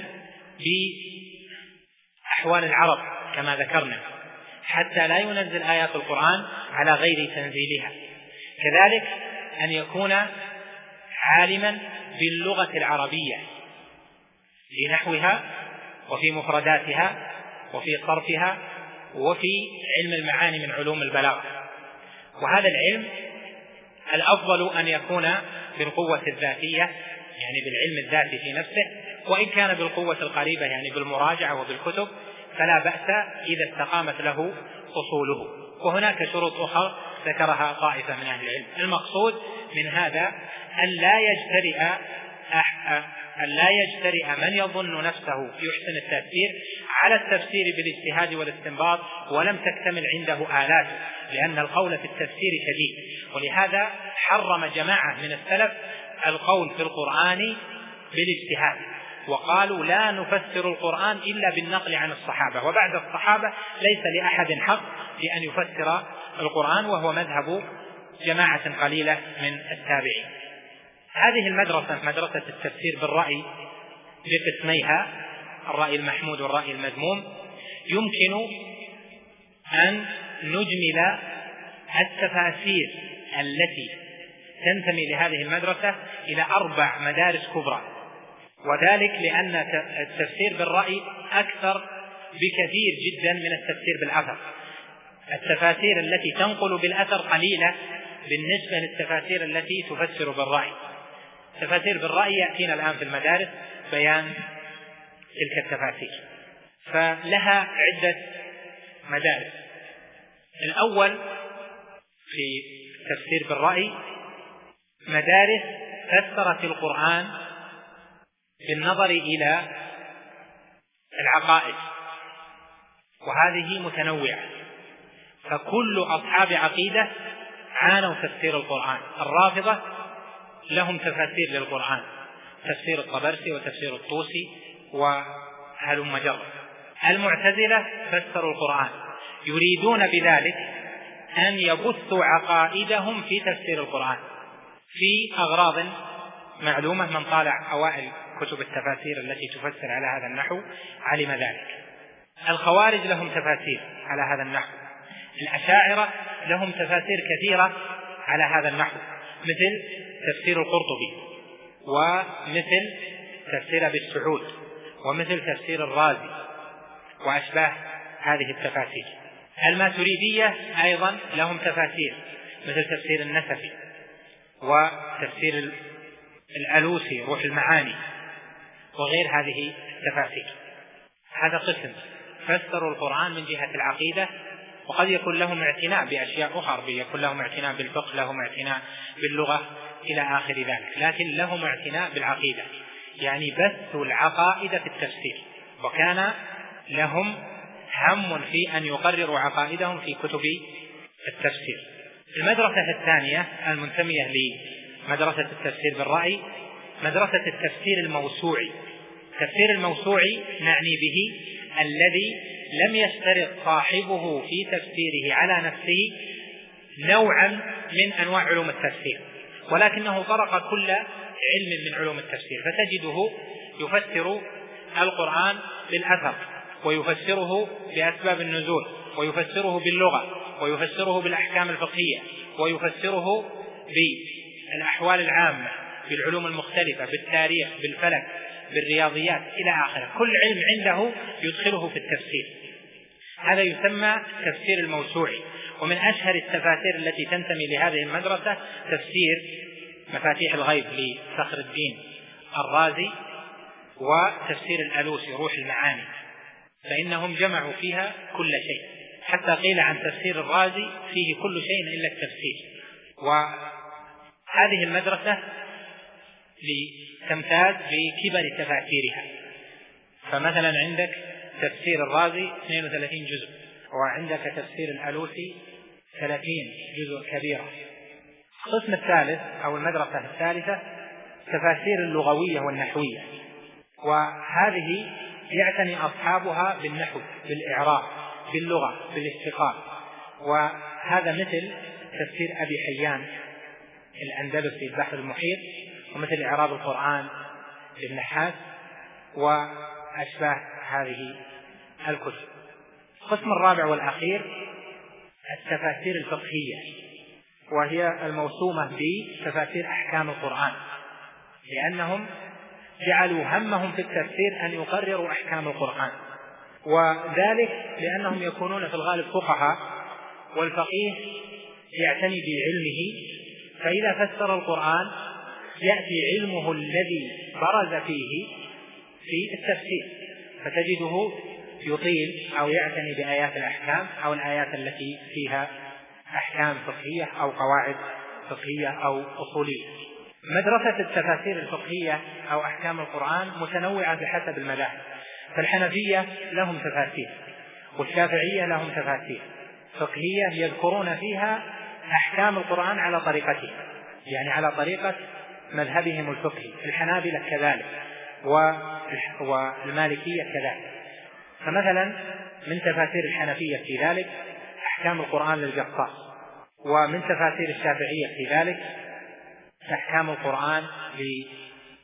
بأحوال العرب كما ذكرنا حتى لا ينزل آيات القرآن على غير تنزيلها. كذلك أن يكون عالما باللغة العربية في نحوها وفي مفرداتها وفي صرفها وفي علم المعاني من علوم البلاغة. وهذا العلم الأفضل أن يكون بالقوة الذاتية، يعني بالعلم الذاتي في نفسه، وإن كان بالقوة القريبة يعني بالمراجعة وبالكتب فلا بأس إذا استقامت له أصوله. وهناك شروط أخرى ذكرها طائفة من أهل العلم. المقصود من هذا أن لا يجترئ أن لا يجترئ من يظن نفسه يحسن التفسير على التفسير بالاجتهاد والاستنباط ولم تكتمل عنده آلات، لأن القول في التفسير شديد. ولهذا حرم جماعة من السلف القول في القرآن بالاجتهاد، وقالوا لا نفسر القرآن إلا بالنقل عن الصحابة، وبعد الصحابة ليس لأحد حق في أن يفسر القرآن، وهو مذهب جماعة قليلة من التابعين. هذه المدرسة مدرسة التفسير بالرأي بقسميها الرأي المحمود والرأي المذموم، يمكن أن نجمل التفاسير التي تنتمي لهذه المدرسة إلى أربع مدارس كبرى، وذلك لأن التفسير بالرأي أكثر بكثير جدا من التفسير بالأثر. التفاسير التي تنقل بالأثر قليلة بالنسبة للتفاسير التي تفسر بالرأي. التفاسير بالرأي يأتينا الآن في المدارس بيان تلك التفاسير، فلها عدة مدارس. الأول في التفسير بالرأي مدارس فسرت القرآن بالنظر إلى العقائد، وهذه متنوعة، فكل أصحاب عقيدة عانوا تفسير القرآن. الرافضة لهم تفاسير للقرآن، تفسير الطبرسي وتفسير الطوسي وهلم جرا. المعتزلة فسروا القرآن، يريدون بذلك أن يبثوا عقائدهم في تفسير القرآن في أغراض معلومة، من طالع أوائل كتب التفاسير التي تفسر على هذا النحو علم ذلك. الخوارج لهم تفاسير على هذا النحو. الأشاعرة لهم تفاسير كثيرة على هذا النحو، مثل تفسير القرطبي، ومثل تفسير أبي السعود، ومثل تفسير الرازي وأشباه هذه التفاسير. الماتريدية أيضا لهم تفاسير، مثل تفسير النسفي وتفسير الألوسي روح المعاني وغير هذه التفاسير. هذا قسم فسروا القرآن من جهة العقيدة، وقد يكون لهم اعتناء بأشياء أخرى، يكون لهم اعتناء بالفقه، لهم اعتناء باللغة إلى آخر ذلك، لكن لهم اعتناء بالعقيدة، يعني بثوا العقائد في التفسير، وكان لهم هم في أن يقرروا عقائدهم في كتب التفسير. المدرسة الثانية المنتمية لمدرسة التفسير بالرأي مدرسة التفسير الموسوعي. التفسير الموسوعي نعني به الذي لم يشترط صاحبه في تفسيره على نفسه نوعا من أنواع علوم التفسير، ولكنه طرق كل علم من علوم التفسير، فتجده يفسر القرآن بالأثر، ويفسره بأسباب النزول، ويفسره باللغة، ويفسره بالأحكام الفقهية، ويفسره بالأحوال العامة، بالعلوم المختلفة، بالتاريخ، بالفلك، بالرياضيات إلى آخره. كل علم عنده يدخله في التفسير. هذا يسمى تفسير الموسوعي. ومن أشهر التفاسير التي تنتمي لهذه المدرسة تفسير مفاتيح الغيب لفخر الدين الرازي، وتفسير الألوسي روح المعاني، فإنهم جمعوا فيها كل شيء، حتى قيل عن تفسير الرازي فيه كل شيء إلا التفسير. وهذه المدرسة تمتاز بكبر تفاسيرها، فمثلا عندك تفسير الرازي اثنين وثلاثين جزء، وعندك تفسير الألوسي ثلاثين جزء كبيرة. القسم الثالث أو المدرسة الثالثة تفاسير اللغوية والنحوية، وهذه يعتني أصحابها بالنحو، بالإعراب، باللغة، بالاشتقاق، وهذا مثل تفسير أبي حيان الأندلسي البحر المحيط، ومثل إعراب القرآن لابن حاس وأشباه هذه الكتب. القسم الرابع والأخير التفاسير الفقهية، وهي الموسومة بتفاسير أحكام القرآن، لأنهم جعلوا همهم في التفسير أن يقرروا أحكام القرآن، وذلك لأنهم يكونون في الغالب فقهاء، والفقيه يعتني بعلمه، فإذا فسر القرآن يأتي علمه الذي برز فيه في التفسير، فتجده يطيل أو يعتني بآيات الأحكام أو الآيات التي فيها أحكام فقهية أو قواعد فقهية أو أصولية. مدرسة التفاسير الفقهية أو أحكام القرآن متنوعة بحسب المذاهب، فالحنفية لهم تفاسير، والشافعية لهم تفاسير فقهية يذكرون فيها أحكام القرآن على طريقته، يعني على طريقة مذهبهم الفقهي. الحنابلة كذلك، والمالكية كذلك. فمثلا من تفاسير الحنفية في ذلك أحكام القرآن للجصاص، ومن تفاسير الشافعية في ذلك أحكام القرآن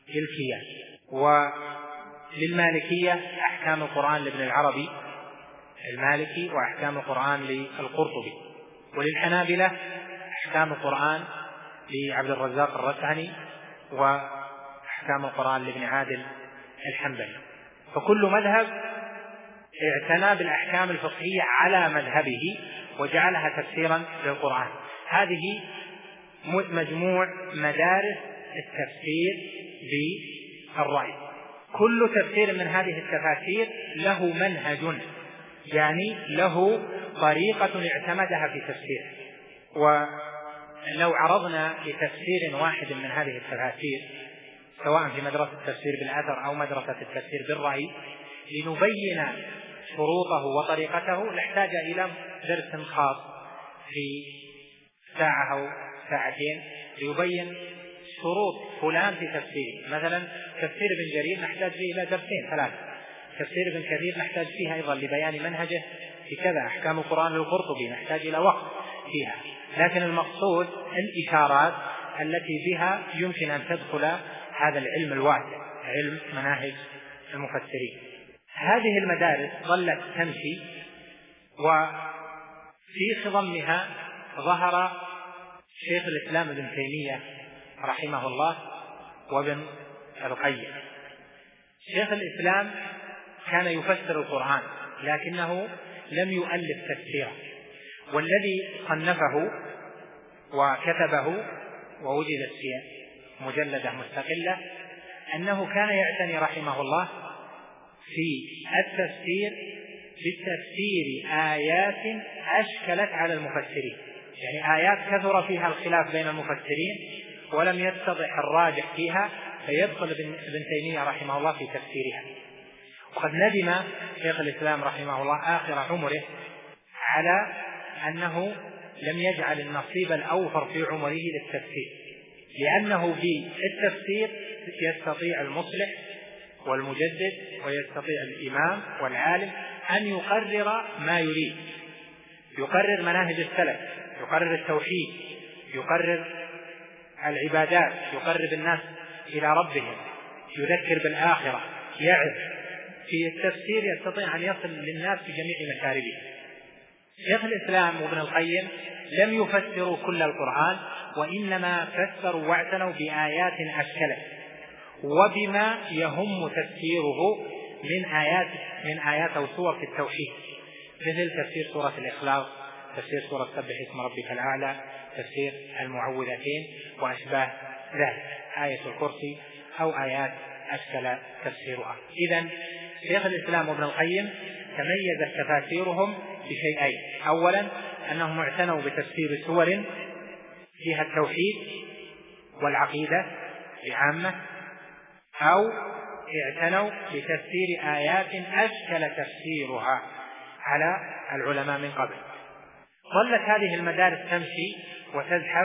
للكيان، وللمالكية أحكام القرآن لابن العربي المالكي وأحكام القرآن للقرطبي. وللحنابلة أحكام القرآن لعبد الرزاق الرسعني وأحكام القرآن لابن عادل الحنبلي. فكل مذهب اعتنى بالأحكام الفقهية على مذهبه وجعلها تفسيرا للقرآن. هذه مجموع مدارس التفسير بالرأي. كل تفسير من هذه التفاسير له منهج، يعني له طريقة اعتمدها في تفسيره. ولو عرضنا لتفسير واحد من هذه التفاسير سواء في مدرسة التفسير بالأثر أو مدرسة التفسير بالرأي لنبين شروطه وطريقته لاحتاج إلى درس خاص في ساعة أو ساعتين ليبين شروط فلان في تفسيره. مثلا تفسير ابن جرير نحتاج فيه إلى درسين ثلاثة، تفسير ابن كثير نحتاج فيها أيضا لبيان منهجه في كذا، أحكام القرآن للقرطبي نحتاج إلى وقت فيها. لكن المقصود الإشارات التي بها يمكن أن تدخل هذا العلم الواسع، علم مناهج المفسرين. هذه المدارس ظلت تمشي، وفي خضمها ظهر شيخ الإسلام ابن تيمية رحمه الله وابن القيم. شيخ الإسلام كان يفسر القرآن لكنه لم يؤلف تفسيرا، والذي صنفه وكتبه ووجدت في مجلدة مستقلة أنه كان يعتني رحمه الله في التفسير بالتفسير آيات أشكلت على المفسرين، يعني آيات كثر فيها الخلاف بين المفسرين ولم يتضح الراجح فيها فيدخل ابن تيمية رحمه الله في تفسيرها. وقد ندم شيخ الإسلام رحمه الله آخر عمره على أنه لم يجعل النصيب الأوفر في عمره للتفسير، لأنه بالتفسير يستطيع المصلح والمجدد ويستطيع الإمام والعالم أن يقرر ما يريد، يقرر مناهج السلف، يقرر التوحيد، يقرر العبادات، يقرب الناس إلى ربهم، يذكر بالآخرة، يعظ. في التفسير يستطيع أن يصل للناس في جميع مشاربه. شيخ الإسلام وابن القيم لم يفسروا كل القرآن، وإنما فسروا واعتنوا بآيات أشكلت وبما يهم تفسيره من آيات من آيات أو سور في التوحيد، مثل تفسير سورة الإخلاص، تفسير سورة سبح اسم ربك الأعلى، تفسير المعوذتين وأشباه ذلك، آية الكرسي أو آيات أشكل تفسيرها. إذن شيخ الإسلام وابن القيم تميزت تفاسيرهم بشيئين: أولا أنهم اعتنوا بتفسير سور فيها التوحيد والعقيدة بعامة، أو اعتنوا بتفسير آيات أشكل تفسيرها على العلماء من قبل. ظلت هذه المدارس تمشي وتزحف،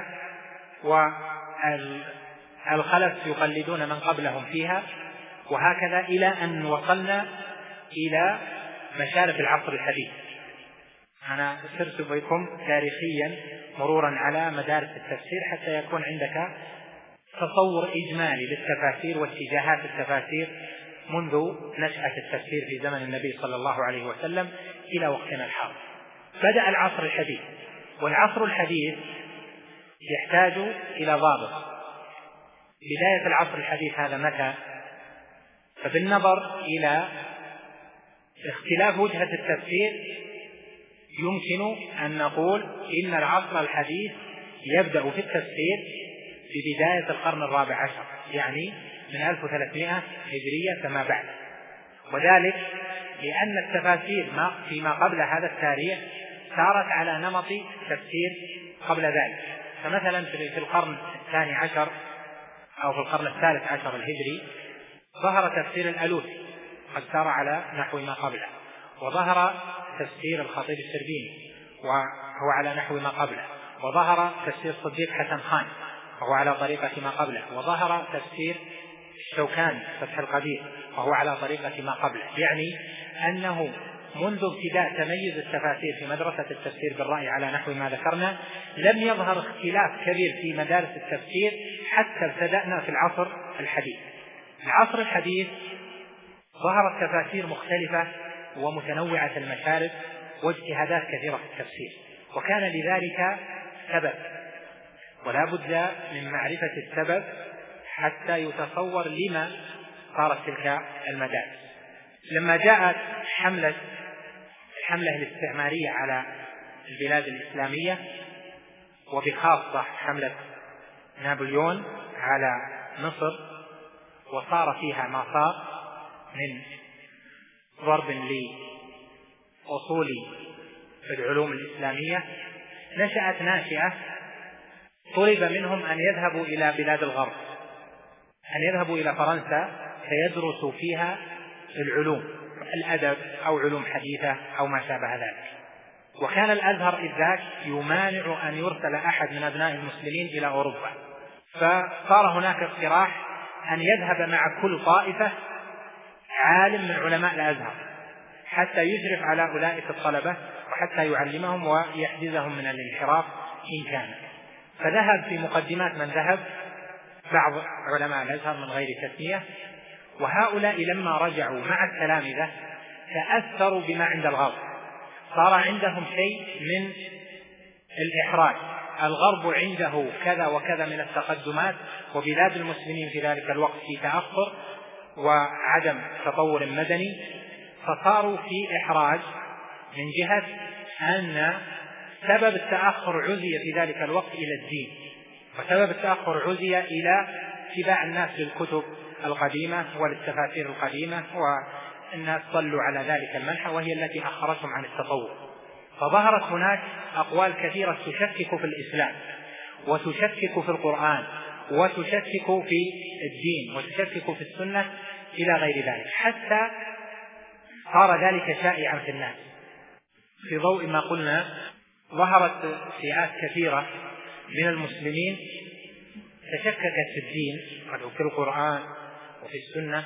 والخلف يقلدون من قبلهم فيها، وهكذا إلى أن وصلنا إلى مشارف العصر الحديث. أنا سرت بكم تاريخيا مرورا على مدارس التفسير حتى يكون عندك تصور إجمالي للتفاسير واتجاهات التفاسير منذ نشأة التفسير في زمن النبي صلى الله عليه وسلم إلى وقتنا الحاضر. بدأ العصر الحديث، والعصر الحديث يحتاج إلى ضابط. بداية العصر الحديث هذا متى؟ فبالنظر إلى اختلاف وجهة التفسير يمكن أن نقول إن العصر الحديث يبدأ في التفسير ببداية القرن الرابع عشر، يعني من ألف وثلاثمائة هجرية فما بعد، وذلك لأن التفاسير فيما قبل هذا التاريخ سارت على نمط تفسير قبل ذلك. فمثلا في القرن الثاني عشر أو في القرن الثالث عشر الهجري ظهر تفسير الألوسي قد سار على نحو ما قبله، وظهر تفسير الخطيب السربيني وهو على نحو ما قبله، وظهر تفسير صديق حسن خان وهو على طريقة ما قبله، وظهر تفسير الشوكاني فتح القدير وهو على طريقة ما قبله. يعني أنه منذ ابتداء تميز التفاسير في مدرسة التفسير بالرأي على نحو ما ذكرنا لم يظهر اختلاف كبير في مدارس التفسير حتى ابتدأنا في العصر الحديث. العصر الحديث ظهرت تفاسير مختلفة ومتنوعة المشارب واجتهادات كثيرة في التفسير، وكان لذلك سبب، ولا بد من معرفة السبب حتى يتصور لما صارت تلك المدارس. لما جاءت حملة الحملة الاستعمارية على البلاد الإسلامية، وبخاصة حملة نابليون على مصر، وصار فيها ما صار من ضرب لأصول العلوم الإسلامية، نشأت ناشئة طلب منهم أن يذهبوا إلى بلاد الغرب، أن يذهبوا إلى فرنسا فيدرسوا فيها العلوم، الأدب أو علوم حديثة أو ما شابه ذلك. وكان الأزهر إذ ذاك يمانع أن يرسل أحد من أبناء المسلمين إلى أوروبا، فصار هناك اقتراح أن يذهب مع كل طائفة عالم من علماء الأزهر حتى يشرف على أولئك الطلبة وحتى يعلمهم ويحجزهم من الانحراف إن كان. فذهب في مقدمات من ذهب بعض علماء الأزهر من غير تسمية، وهؤلاء لما رجعوا مع التلامذة تأثروا بما عند الغرب، صار عندهم شيء من الإحراج. الغرب عنده كذا وكذا من التقدمات، وبلاد المسلمين في ذلك الوقت في تأخر وعدم تطور مدني، فصاروا في إحراج من جهة أن سبب التأخر عزي في ذلك الوقت إلى الدين، وسبب التأخر عزي إلى اتباع الناس للكتب القديمة وللتفاسير القديمة، والناس ضلوا على ذلك المنحى وهي التي أخرتهم عن التطور. فظهرت هناك أقوال كثيرة تشكك في الإسلام وتشكك في القرآن وتشكك في الدين وتشكك في السنة إلى غير ذلك، حتى صار ذلك شائعا في الناس. في ضوء ما قلنا ظهرت فئات كثيرة من المسلمين تشككت في الدين وفي القرآن وفي السنة،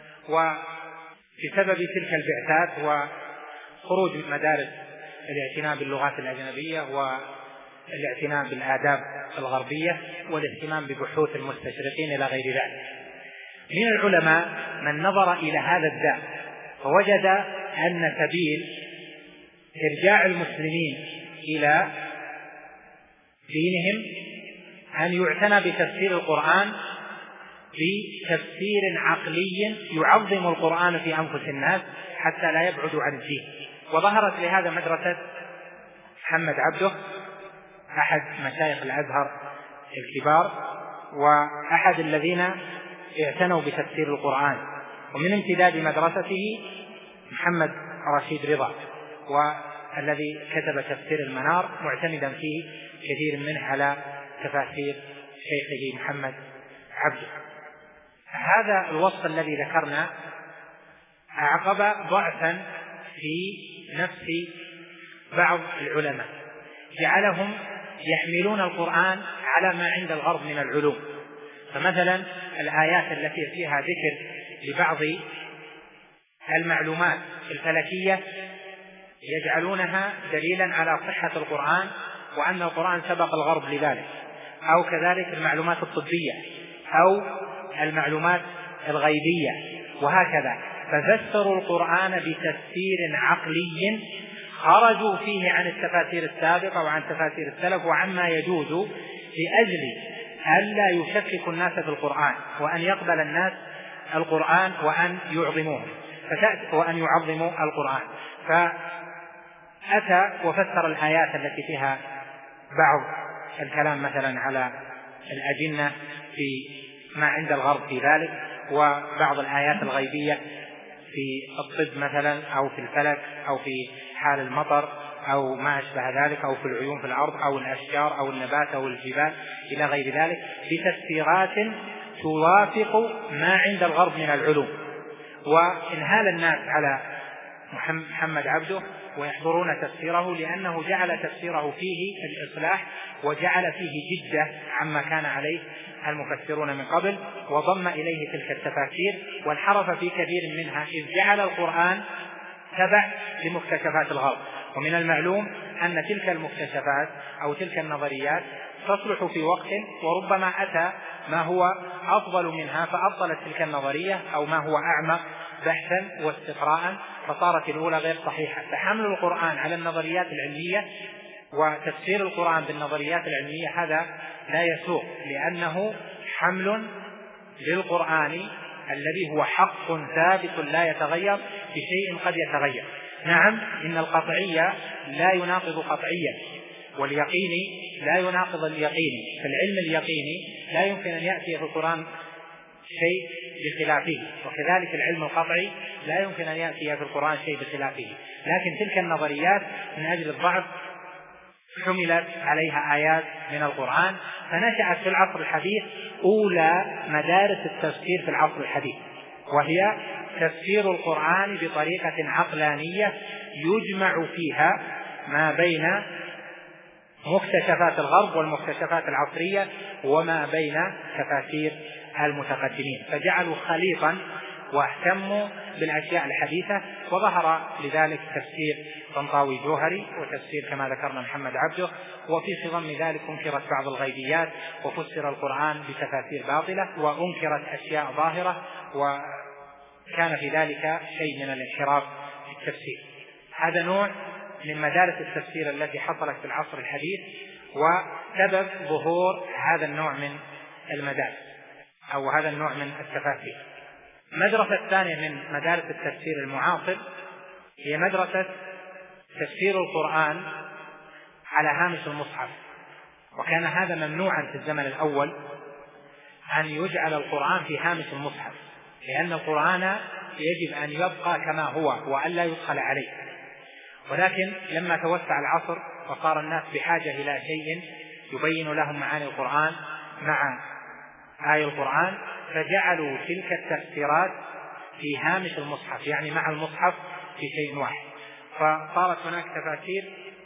وبسبب تلك البعثات وخروج مدارس الاعتناء باللغات الأجنبية والاعتناء بالآداب الغربية والاهتمام ببحوث المستشرقين إلى غير ذلك. من العلماء من نظر إلى هذا الداء فوجد أن سبيل إرجاع المسلمين إلى دينهم أن يعتنى بتفسير القرآن بتفسير عقلي يعظم القرآن في أنفس الناس حتى لا يبعدوا عن الدين. وظهرت لهذا مدرسة محمد عبده، أحد مشايخ الأزهر الكبار وأحد الذين اعتنوا بتفسير القرآن، ومن امتداد مدرسته محمد رشيد رضا، والذي كتب تفسير المنار معتمدا فيه كثير منه على تفاسير شيخه محمد عبده. هذا الوصف الذي ذكرنا أعقب ضعفا في نفس بعض العلماء، جعلهم يحملون القرآن على ما عند الغرب من العلوم. فمثلا الآيات التي فيها ذكر لبعض المعلومات الفلكية يجعلونها دليلا على صحة القرآن وأن القرآن سبق الغرب لذلك، أو كذلك المعلومات الطبية أو المعلومات الغيبية وهكذا. ففسروا القرآن بتفسير عقلي خرجوا فيه عن التفاسير السابقة وعن تفاسير السلف وعما يجوز، لأجل ألا يشكك الناس في القرآن وأن يقبل الناس القرآن وأن يعظموه وأن يعظموا القرآن. فأتى وفسر الآيات التي فيها بعض الكلام مثلا على الأجنة في ما عند الغرب في ذلك، وبعض الآيات الغيبية في الطب مثلا أو في الفلك أو في حال المطر أو ما أشبه ذلك، أو في العيون في الأرض أو الأشجار أو النبات أو الجبال إلى غير ذلك، بتفسيرات توافق ما عند الغرب من العلوم. وانهال الناس على محمد عبده ويحضرون تفسيره لأنه جعل تفسيره فيه الإصلاح وجعل فيه جدة عما كان عليه المفسرون من قبل، وضم إليه تلك التفاسير وانحرف في كثير منها، إذ جعل القرآن تبع لمكتشفات الغرب. ومن المعلوم أن تلك المكتشفات أو تلك النظريات تصلح في وقت وربما أتى ما هو أفضل منها فأبطلت تلك النظرية، أو ما هو أعمق بحثا واستقراء، فصارت الأولى غير صحيحة. فحمل القرآن على النظريات العلمية وتفسير القرآن بالنظريات العلمية هذا لا يسوق، لأنه حمل للقرآن الذي هو حق ثابت لا يتغير بشيء قد يتغير. نعم، إن القطعية لا يناقض قطعيا، واليقيني لا يناقض اليقيني. فالعلم اليقيني لا يمكن أن يأتي في القرآن شيء بخلافه، وكذلك العلم القطعي لا يمكن أن يأتي في القرآن شيء بخلافه. لكن تلك النظريات من أجل الضعف حملت عليها آيات من القرآن، فنشأت في العصر الحديث أولى مدارس التفسير في العصر الحديث، وهي تفسير القرآن بطريقة عقلانية يجمع فيها ما بين مكتشفات الغرب والمكتشفات العصرية وما بين تفاسير المتقدمين، فجعلوا خليطا واهتموا بالأشياء الحديثة. وظهر لذلك تفسير طنطاوي جوهري، وتفسير كما ذكرنا محمد عبده، وفي خضم ذلك أنكرت بعض الغيبيات، وفسر القرآن بتفاسير باطلة، وأنكرت أشياء ظاهرة، وكان في ذلك شيء من الانحراف في التفسير. هذا نوع من مدارس التفسير التي حصلت في العصر الحديث، وسبب ظهور هذا النوع من المدارس أو هذا النوع من التفاسير. المدرسة الثانية من مدارس التفسير المعاصر هي مدرسة تفسير القرآن على هامش المصحف، وكان هذا ممنوعا في الزمن الأول أن يجعل القرآن في هامش المصحف، لأن القرآن يجب أن يبقى كما هو وأن لا يدخل عليه. ولكن لما توسع العصر وصار الناس بحاجة إلى شيء يبين لهم معاني القرآن مع آية القرآن، فجعلوا تلك التفسيرات في هامش المصحف، يعني مع المصحف في شيء واحد. فصارت هناك تفاسير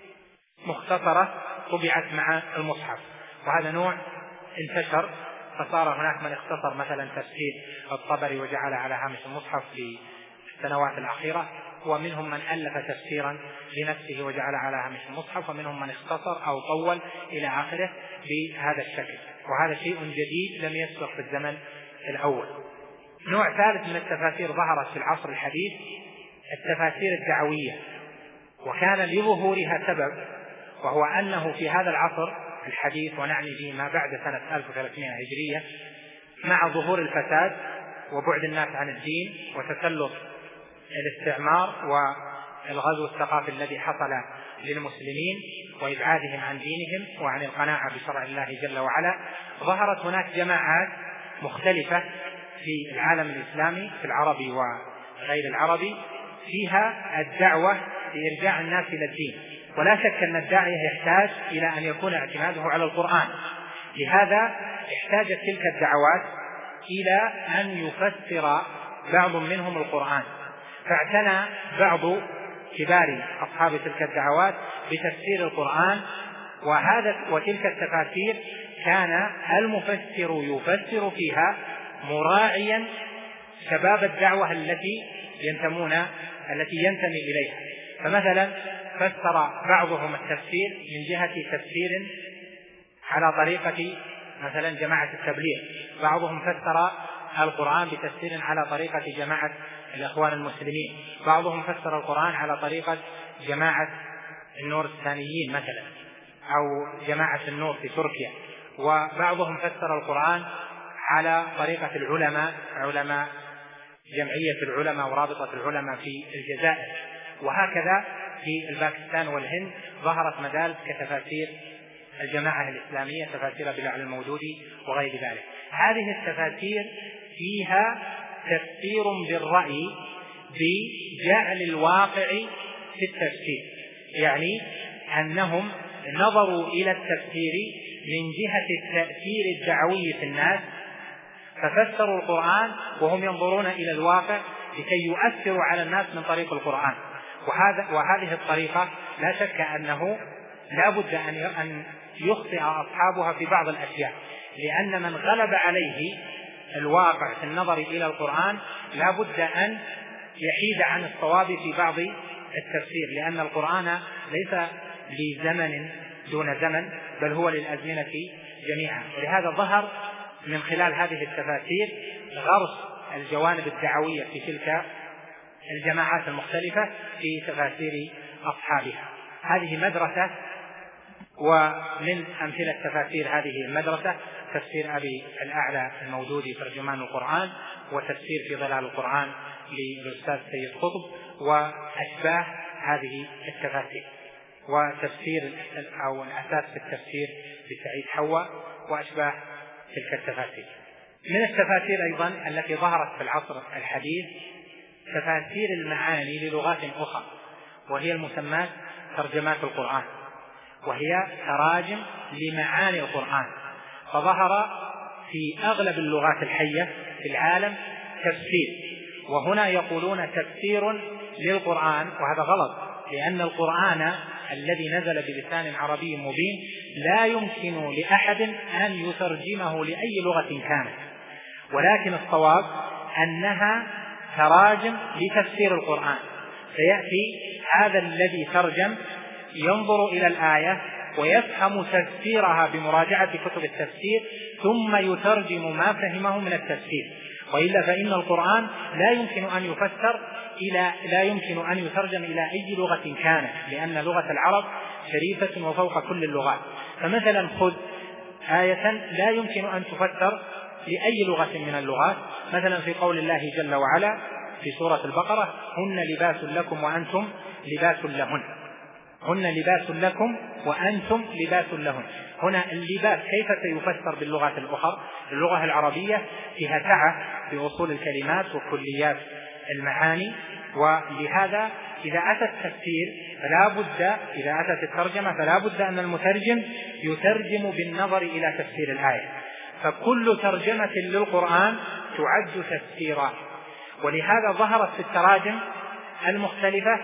مختصرة طبعت مع المصحف، وهذا نوع انتشر، فصار هناك من اختصر مثلا تفسير الطبري وجعل على هامش المصحف في السنوات الأخيرة، ومنهم من ألف تفسيرا لنفسه وجعل على هامش المصحف، ومنهم من اختصر أو طول إلى آخره بهذا الشكل، وهذا شيء جديد لم يسبق في الزمن الأول. نوع ثالث من التفاسير ظهرت في العصر الحديث، التفاسير الدعوية، وكان لظهورها سبب، وهو أنه في هذا العصر الحديث، ونعني به ما بعد سنة ألف وثلاثمائة هجرية، مع ظهور الفساد وبعد الناس عن الدين وتسلط الاستعمار والغزو الثقافي الذي حصل للمسلمين وإبعادهم عن دينهم وعن القناعة بشرع الله جل وعلا، ظهرت هناك جماعات مختلفة في العالم الإسلامي في العربي وغير العربي فيها الدعوة لإرجاع الناس إلى الدين. ولا شك أن الداعية يحتاج إلى أن يكون اعتماده على القرآن، لهذا احتاجت تلك الدعوات إلى أن يفسر بعض منهم القرآن، فاعتنى بعض كبار أصحاب تلك الدعوات بتفسير القرآن، وهذا وتلك التفاسير كان المفسر يفسر فيها مراعيا شباب الدعوة التي ينتمون التي ينتمي إليها. فمثلا فسر بعضهم التفسير من جهة تفسير على طريقة مثلا جماعة التبليغ، بعضهم فسر القرآن بتفسير على طريقة جماعة الإخوان المسلمين، بعضهم فسر القرآن على طريقة جماعة النور الثانيين مثلا، أو جماعة النور في تركيا، وبعضهم فسر القرآن على طريقة العلماء علماء جمعية العلماء ورابطة العلماء في الجزائر. وهكذا في الباكستان والهند ظهرت مدارس كتفاسير الجماعة الإسلامية، تفاسير بلال المودودي وغير ذلك. هذه التفاسير فيها تفسير بالرأي بجعل الواقع في التفسير، يعني أنهم نظروا إلى التفسير من جهة التأثير الدعوي في الناس، ففسروا القرآن وهم ينظرون إلى الواقع لكي يؤثروا على الناس من طريق القرآن. وهذا وهذه الطريقة لا شك أنه لا بد أن يخطئ أصحابها في بعض الأشياء، لأن من غلب عليه الواقع في النظر إلى القرآن لا بد أن يحيد عن الصواب في بعض التفسير، لأن القرآن ليس لزمن دون زمن، بل هو للأزمنة جميعا. ولهذا ظهر من خلال هذه التفاسير غرس الجوانب الدعوية في تلك الجماعات المختلفة في تفاسير أصحابها. هذه مدرسة، ومن أمثلة تفاسير هذه المدرسة تفسير أبي الأعلى المودودي ترجمان القرآن، وتفسير في ظلال القرآن للأستاذ سيد قطب، وأشباه هذه التفاسير، وتفسير أو الأساس في التفسير لسعيد حوا، وأشباه تلك التفاسير. من التفاسير أيضا التي ظهرت في العصر الحديث تفاسير المعاني للغات أخرى، وهي المسمات ترجمات القرآن، وهي تراجم لمعاني القرآن. فظهر في أغلب اللغات الحية في العالم تفسير، وهنا يقولون تفسير للقرآن، وهذا غلط، لأن القرآن الذي نزل بلسان عربي مبين لا يمكن لأحد أن يترجمه لأي لغة كانت، ولكن الصواب أنها تراجم لتفسير القرآن. فيأتي هذا الذي ترجم ينظر إلى الآية ويفهم تفسيرها بمراجعة كتب التفسير، ثم يترجم ما فهمه من التفسير. وإلا فإن القرآن لا يمكن أن يفسر إلى لا يمكن أن يترجم إلى أي لغة كانت، لأن لغة العرب شريفة وفوق كل اللغات. فمثلا خذ آية لا يمكن أن تفسر لأي لغة من اللغات، مثلا في قول الله جل وعلا في سورة البقرة: هن لباس لكم وأنتم لباس لهن. هن لباس لكم وأنتم لباس لهن. هنا اللباس كيف سيفسر باللغات الأخرى؟ اللغة العربية فيها سعة في أصول الكلمات وكليات المعاني، ولهذا إذا أتى التفسير فلا بد إذا أتت الترجمة فلا بد أن المترجم يترجم بالنظر إلى تفسير الآية. فكل ترجمة للقرآن تعد تفسيرا، ولهذا ظهرت في التراجم المختلفة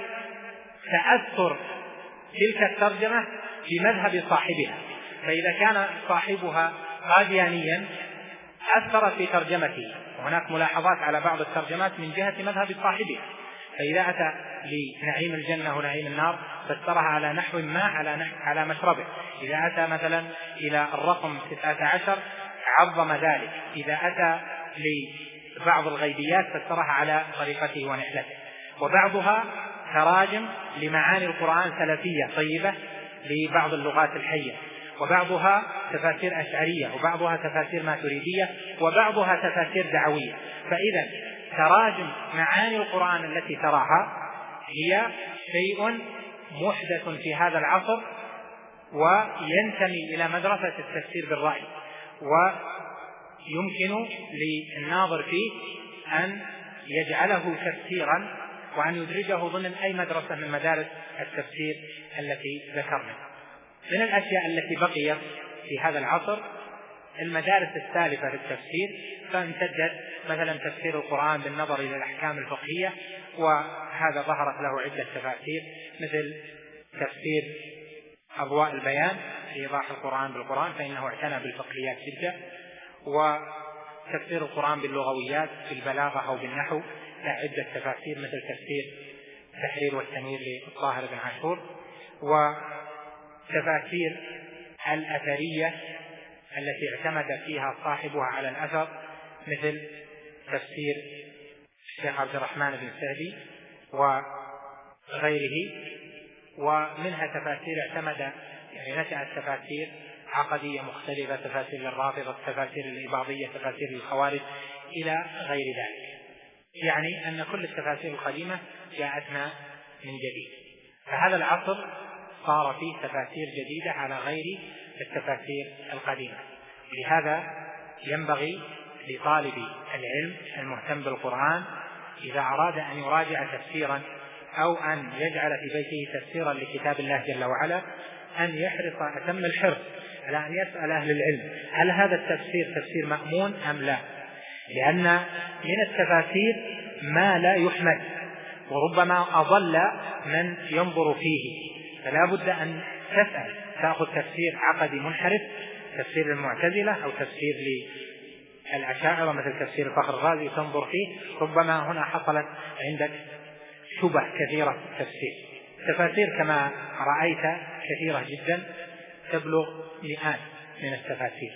تأثر تلك الترجمة بمذهب صاحبها. فإذا كان صاحبها قاديانيا أثرت في ترجمته، وهناك ملاحظات على بعض الترجمات من جهة مذهب صاحبها. فإذا أتى لنعيم الجنة ونعيم النار فسرها على نحو ما على نحو على مشربه. إذا أتى مثلا إلى الرقم تسعة عشر عظم ذلك. إذا أتى لبعض الغيبيات فسرها على طريقته ونحلته. وبعضها تراجم لمعاني القرآن سلفية طيبة لبعض اللغات الحية، وبعضها تفاسير أشعرية، وبعضها تفاسير ماتريدية، وبعضها تفاسير دعوية. فإذا تراجم معاني القرآن التي تراها هي شيء محدث في هذا العصر، وينتمي إلى مدرسة التفسير بالرأي، ويمكن للناظر فيه أن يجعله تفسيرا وأن يدرجه ضمن أي مدرسة من مدارس التفسير التي ذكرنا. من الأشياء التي بقيت في هذا العصر المدارس السالفة في التفسير، فامتدت مثلا تفسير القرآن بالنظر إلى الأحكام الفقهية، وهذا ظهرت له عدة تفاسير مثل تفسير أضواء البيان في إيضاح القرآن بالقرآن، فإنه اعتنى بالفقهيات جدا، وتفسير القرآن باللغويات في البلاغة أو بالنحو له عدة تفاسير مثل تفسير التحرير والتنوير للطاهر بن عاشور، وتفاسير الأثرية التي اعتمد فيها صاحبها على الأثر مثل تفسير الشيخ عبد الرحمن بن سعدي وغيره. ومنها تفاسير اعتمد يعني نشأت تفاسير عقدية مختلفة، تفاسير للرافضة، تفاسير الإباضية، تفاسير للخوارج إلى غير ذلك. يعني أن كل التفاسير القديمة جاءتنا من جديد. فهذا العصر صار فيه تفاسير جديدة على غير التفاسير القديمة. لهذا ينبغي لطالب العلم المهتم بالقرآن إذا أراد أن يراجع تفسيرا أو أن يجعل في بيته تفسيرا لكتاب الله جل وعلا أن يحرص أتم الحرص على أن يسأل أهل العلم هل هذا التفسير تفسير مأمون أم لا، لأن من التفاسير ما لا يحمد وربما أضل من ينظر فيه. فلا بد أن تسأل، تأخذ تفسير عقدي منحرف، تفسير المعتزلة أو تفسير للأشاعرة مثل تفسير الفخر الرازي تنظر فيه، ربما هنا حصلت عندك شبه كثيرة في التفسير. تفاسير كما رأيت كثيرة جدا تبلغ مئات من التفاسير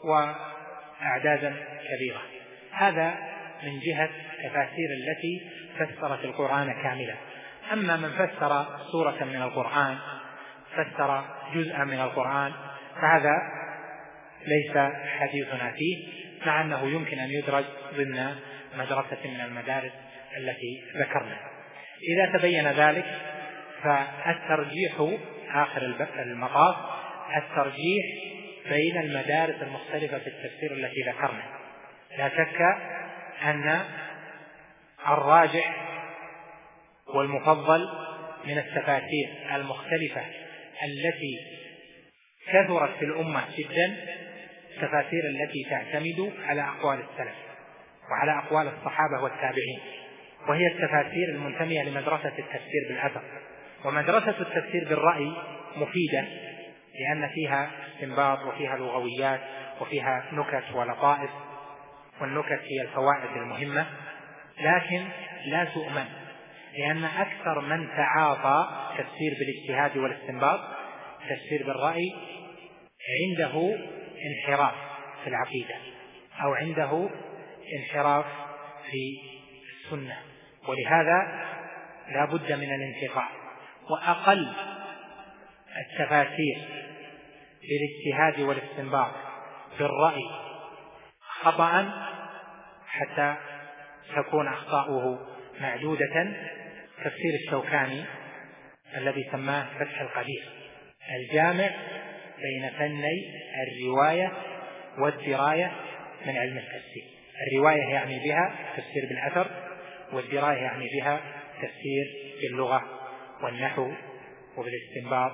وأعدادا كبيرة. هذا من جهة التفاسير التي فسرت القرآن كاملا. أما من فسر سورة من القرآن، فسر جزءا من القرآن، فهذا ليس حديثنا فيه، مع أنه يمكن أن يدرج ضمن مدرسة من المدارس التي ذكرنا. إذا تبين ذلك فالترجيح آخر المطاف الترجيح بين المدارس المختلفة في التفسير التي ذكرنا. لا شك أن الراجح والمفضل من التفاسير المختلفة التي كثرت في الأمة جدا التفاسير التي تعتمد على أقوال السلف وعلى أقوال الصحابة والتابعين، وهي التفاسير المنتمية لمدرسة التفسير بالأثر. ومدرسة التفسير بالرأي مفيدة لأن فيها استنباط وفيها لغويات وفيها نكت ولطائف، والنكت هي الفوائد المهمة، لكن لا تؤمن، لأن أكثر من تعاطى تفسير بالاجتهاد والاستنباط تفسير بالرأي عنده انحراف في العقيدة أو عنده انحراف في السنة، ولهذا لا بد من الانتقاء. وأقل التفاسير بالاجتهاد والاستنباط بالرأي خطأ حتى تكون أخطاؤه معدودة تفسير الشوكاني الذي سماه فتح القدير، الجامع بين فني الرواية والدراية من علم التفسير. الرواية يعني بها تفسير بالأثر، والدراية يعني بها تفسير باللغة والنحو وبالاستنباط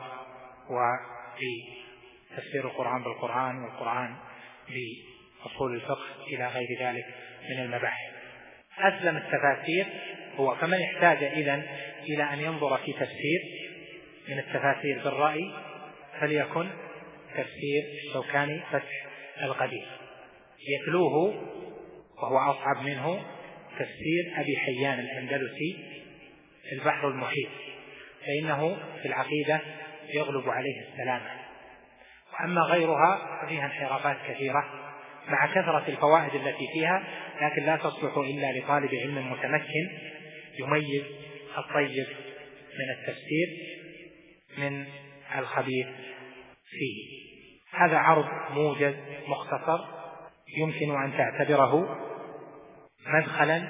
وبتفسير القرآن بالقرآن والقرآن بأصول الفقه إلى غير ذلك من المباحث. أسلم التفاسير هو، فمن احتاج إذن إلى أن ينظر في تفسير من التفاسير بالرأي فليكن تفسير الشوكاني فتح القدير، يتلوه وهو أصعب منه تفسير أبي حيان الأندلسي البحر المحيط، فإنه في العقيدة يغلب عليه السلامة. وأما غيرها ففيها انحرافات كثيرة مع كثرة الفوائد التي فيها، لكن لا تصلح إلا لطالب علم متمكن يميز الطيب من التفسير من الخبيث فيه. هذا عرض موجز مختصر يمكن أن تعتبره مدخلا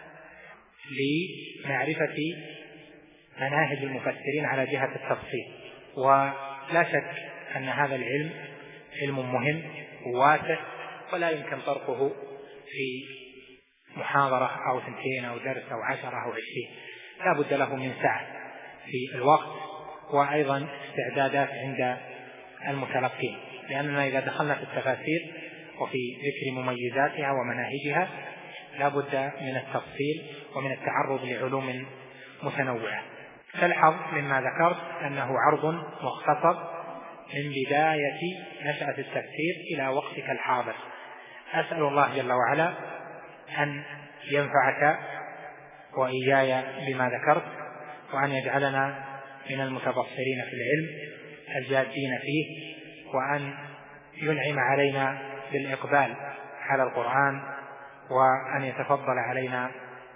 لمعرفة مناهج المفسرين على جهة التفصيل. ولا شك أن هذا العلم علم مهم وواسع ولا يمكن طرقه في محاضرة أو ثنتين أو درس أو عشرة أو عشرين، لا بد له من سعة في الوقت وأيضا استعدادات عند المتلقين، لأننا إذا دخلنا في التفاسير وفي ذكر مميزاتها ومناهجها لا بد من التفصيل ومن التعرض لعلوم متنوعة. تلحظ مما ذكرت أنه عرض مختصر من بداية نشأة التفسير إلى وقتك الحاضر. أسأل الله جل وعلا أن ينفعك وإياي بما ذكرت، وأن يجعلنا من المتبصرين في العلم الجادين فيه، وأن ينعم علينا بالإقبال على القرآن، وأن يتفضل علينا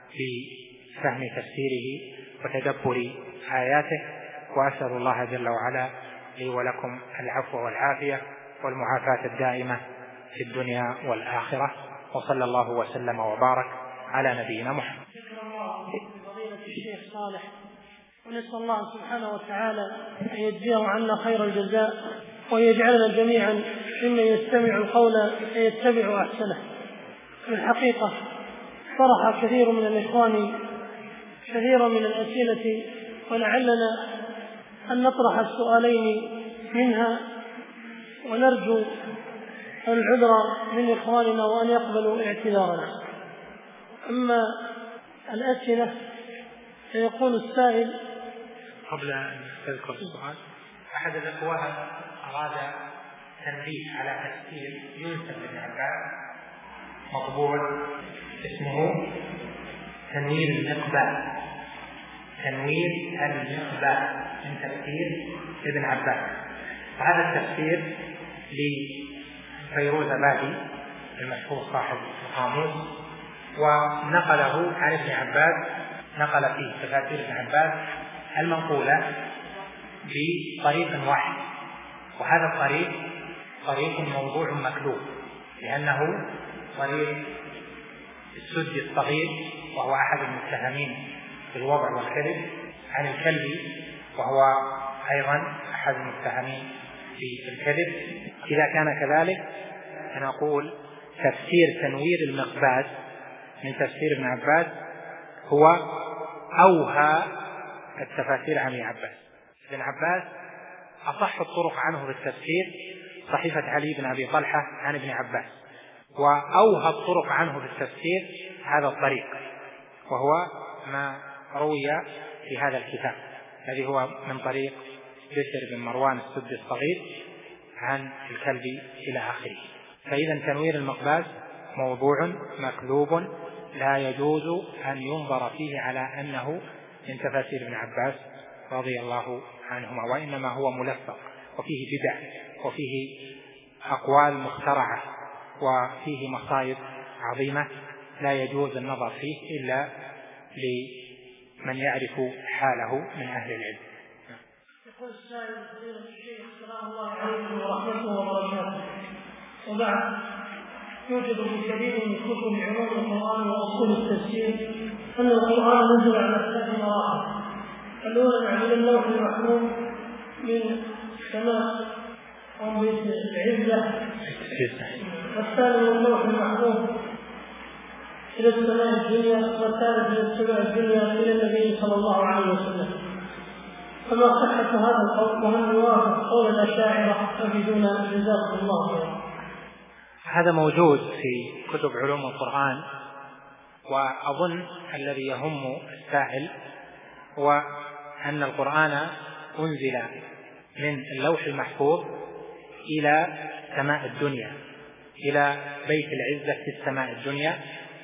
بفهم تفسيره وتدبر آياته. وأسأل الله جل وعلا لي ولكم العفو والعافية والمعافاة الدائمة في الدنيا والآخرة، وصلى الله وسلم وبارك على نبينا محمد. شكرا الله لفضيلة الشيخ صالح، ونسأل الله سبحانه وتعالى أن يجزيه عنا خير الجزاء، ويجعلنا جميعا ممن يستمع القول فيتبع أحسنه. في الحقيقة طرح كثير من الإخوان كثيرا من الأسئلة، ولعلنا أن نطرح السؤالين منها ونرجو العذر من إخواننا وأن يقبلوا اعتذارنا. أما الأسئلة فيقول السائل: قبل أن تذكر السؤال، أحد الأخوة أراد تنبيه على تفسير ينسب لابن عباس مطبوع اسمه تنوير الإقبال، تنوير الإقبال من تفسير ابن عباس. وهذا التفسير لفيروز بادي المشهور صاحب القاموس، ونقله عن ابن عباس نقل فيه تفاسير ابن عباس المنقولة بطريق واحد، وهذا الطريق طريق موضوع مكذوب، لأنه طريق السدي الصغير وهو أحد المتهمين في الوضع والكذب عن الكلبي، وهو أيضا أحد المتهمين في الكذب. إذا كان كذلك فنقول تفسير تنوير المقباس من تفسير ابن عباس هو أوهى التفاسير عن ابن عباس. ابن عباس أصح الطرق عنه في التفسير صحيفة علي بن أبي طلحة عن ابن عباس، وأوهى الطرق عنه في التفسير هذا الطريق، وهو ما روي في هذا الكتاب الذي هو من طريق بشر بن مروان السدي الصغير عن الكلبي إلى آخره. فإذا تنوير المقباس موضوع مكذوب لا يجوز أن ينظر فيه على أنه من تفاسير ابن عباس رضي الله عنهما، وإنما هو ملفق وفيه بدع وفيه أقوال مخترعة وفيه مصائب عظيمة لا يجوز النظر فيه إلا لمن يعرف حاله من أهل العلم. يقول السائل فضيلة الشيخ سلام الله عليكم ورحمته وبركاته، وبعد يوجد في كثير من كتب علوم القرآن وأصول التفسير أن القرآن نزل على ثلاث مراحل: الأولى من اللوح المحفوظ من السماء أو من العزة، والثاني من اللوح المحفوظ إلى السماء الدنيا، والثالث من السماء الدنيا إلى النبي صلى الله عليه وسلم. فما صحة هذا القول وهل يوافق قول الأشاعرة أفيدونا جزاكم الله خيرا؟ هذا موجود في كتب علوم القرآن، وأظن الذي يهم السائل هو أن القرآن أنزل من اللوح المحفوظ إلى سماء الدنيا، إلى بيت العزة في السماء الدنيا،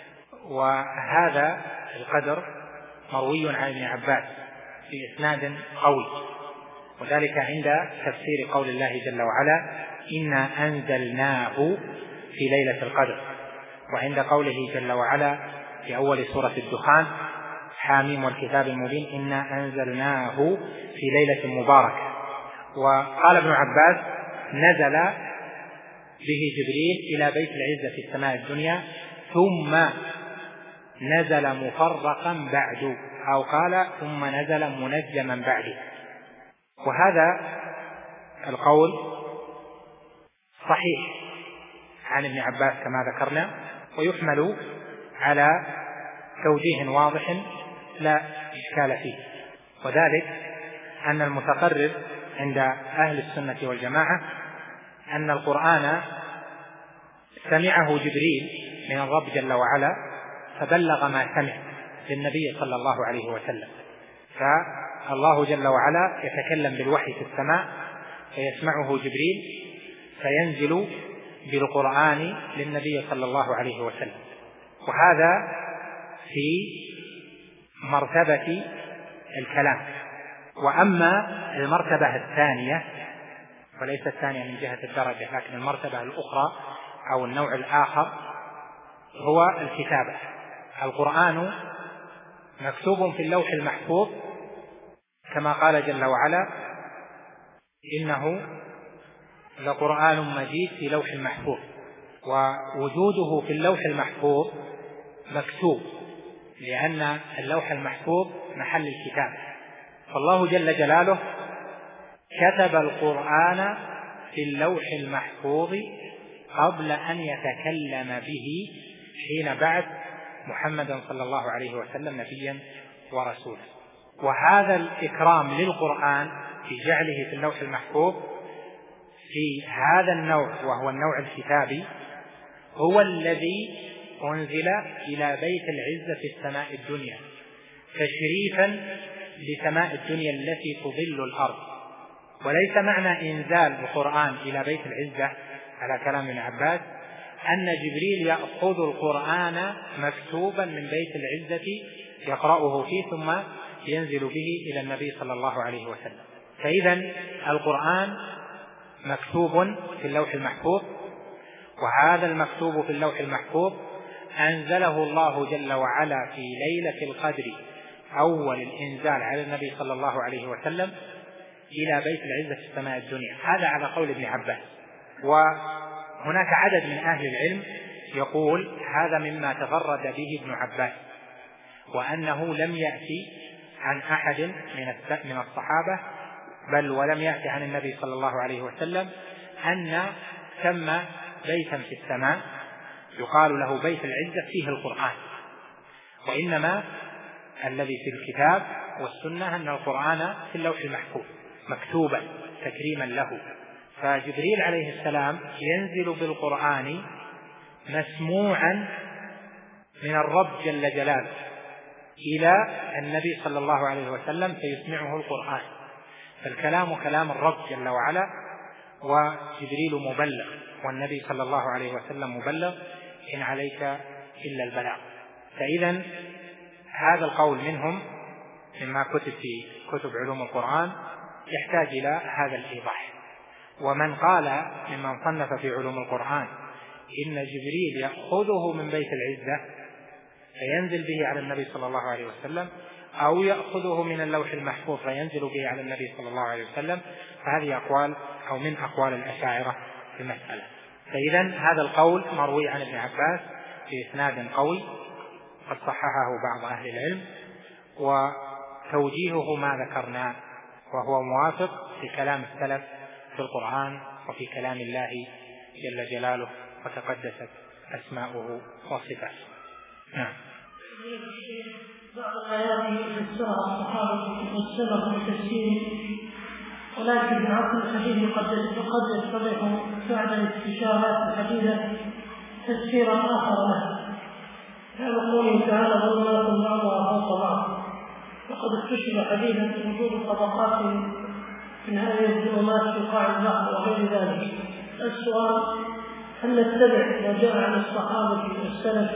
وهذا القدر مروي عن ابن عباس في إسناد قوي، وذلك عند تفسير قول الله جل وعلا: إنا أنزلناه في ليلة القدر، وعند قوله جل وعلا في أول سورة الدخان: حاميم والكتاب المبين إنا أنزلناه في ليلة مباركة. وقال ابن عباس: نزل به جبريل إلى بيت العزة في السماء الدنيا ثم نزل مفرقا بعد، أو قال ثم نزل منجما بعد. وهذا القول صحيح عن ابن عباس كما ذكرنا، ويحمل على توجيه واضح لا إشكال فيه، وذلك أن المتقرر عند أهل السنة والجماعة أن القرآن سمعه جبريل من الرب جل وعلا فبلغ ما سمع للنبي صلى الله عليه وسلم، فالله جل وعلا يتكلم بالوحي في السماء فيسمعه جبريل فينزل بالقرآن للنبي صلى الله عليه وسلم. وهذا في مرتبة الكلام. وأما المرتبة الثانية، وليس الثانية من جهة الدرجة لكن المرتبة الأخرى أو النوع الآخر، هو الكتابة. القرآن مكتوب في اللوح المحفوظ كما قال جل وعلا: إنه لقرآن مجيد في لوح محفوظ. ووجوده في اللوح المحفوظ مكتوب، لأن اللوح المحفوظ محل الكتابة، فالله جل جلاله كتب القرآن في اللوح المحفوظ قبل أن يتكلم به حين بعث محمدا صلى الله عليه وسلم نبيا ورسولا. وهذا الإكرام للقرآن في جعله في اللوح المحفوظ في هذا النوع وهو النوع الكتابي هو الذي أنزل إلى بيت العزة في السماء الدنيا تشريفا لسماء الدنيا التي تظل الأرض. وليس معنى إنزال القرآن إلى بيت العزة على كلام ابن عباس أن جبريل يأخذ القرآن مكتوبا من بيت العزة يقرأه فيه ثم ينزل به إلى النبي صلى الله عليه وسلم. فإذا القرآن مكتوب في اللوح المحفوظ، وهذا المكتوب في اللوح المحفوظ أنزله الله جل وعلا في ليلة القدر أول الإنزال على النبي صلى الله عليه وسلم إلى بيت العزة في السماء الدنيا، هذا على قول ابن عباس. وهناك عدد من أهل العلم يقول هذا مما تفرد به ابن عباس، وأنه لم يأتي عن أحد من الصحابة بل ولم يأتي عن النبي صلى الله عليه وسلم أن ثم بيتا في السماء يقال له بيت العزة فيه القرآن، وإنما الذي في الكتاب والسنة أن القرآن في اللوح المحفوظ مكتوبا تكريما له. فجبريل عليه السلام ينزل بالقرآن مسموعا من الرب جل جلاله إلى النبي صلى الله عليه وسلم فيسمعه القرآن، فالكلام كلام الرب جل وعلا، وجبريل مبلغ والنبي صلى الله عليه وسلم مبلغ، إن عليك إلا البلاغ. فإذا هذا القول منهم مما كتب في كتب علوم القرآن يحتاج إلى هذا الإيضاح. ومن قال ممن صنف في علوم القرآن إن جبريل يأخذه من بيت العزة فينزل به على النبي صلى الله عليه وسلم، أو يأخذه من اللوح المحفوظ فينزل به على النبي صلى الله عليه وسلم، فهذه أقوال أو من أقوال الأشاعرة في المسألة. فإذا هذا القول مروي عن ابن عباس في إسناد قوي قد صححه بعض أهل العلم، وتوجيهه ما ذكرنا، وهو موافق في كلام السلف في القرآن وفي كلام الله جل جلاله وتقدست أسماؤه وصفاته. نعم. بعض الآيات فسرها الصحابة والسلف بالتفسير، ولكن في العصر الحديث قد قد يتضح بعد الاستشارات الحديثة تفسيرا آخر له، كما قوله تعالى ظلمات بعضها فوق بعض، وقد اكتشف حديثا وجود طبقات من هذه الظلمات في قاع البحر وغير ذلك. السؤال: هل نتبع ما جاء عن الصحابة والسلف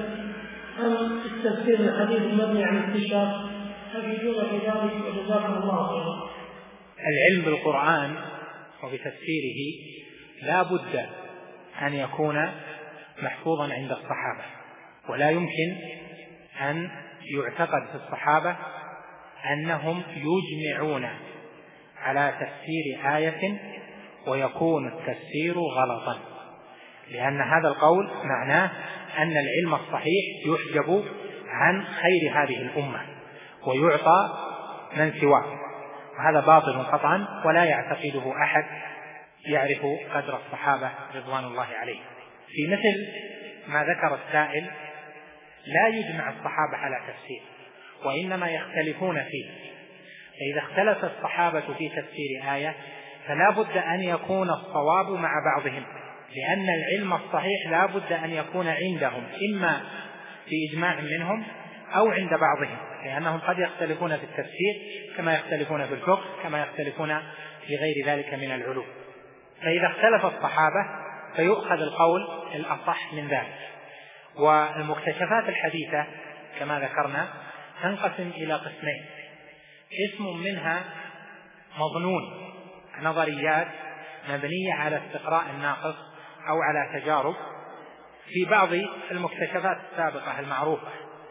أم التفسير الحديث المبني عن اكتشاف؟ أفيدونا في ذلك وجزاكم الله خيرا. العلم بالقرآن وبتفسيره لا بد أن يكون محفوظا عند الصحابة، ولا يمكن أن يعتقد في الصحابة أنهم يجمعون على تفسير آية ويكون التفسير غلطا، لأن هذا القول معناه أن العلم الصحيح يحجب عن خير هذه الأمة ويعطى من سواه، وهذا باطل قطعا ولا يعتقده أحد يعرف قدر الصحابة رضوان الله عليهم. في مثل ما ذكر السائل لا يجمع الصحابة على تفسير، وإنما يختلفون فيه، فإذا اختلف الصحابة في تفسير آية فلا بد أن يكون الصواب مع بعضهم، لأن العلم الصحيح لا بد أن يكون عندهم إما في إجماع منهم أو عند بعضهم، لأنهم قد يختلفون في التفسير كما يختلفون في الفقه كما يختلفون في غير ذلك من العلوم. فإذا اختلف الصحابة فيؤخذ القول الأصح من ذلك. والمكتشفات الحديثة كما ذكرنا تنقسم إلى قسمين: اسم منها مظنون، نظريات مبنية على استقراء الناقص أو على تجارب في بعض المكتشفات السابقة المعروفة،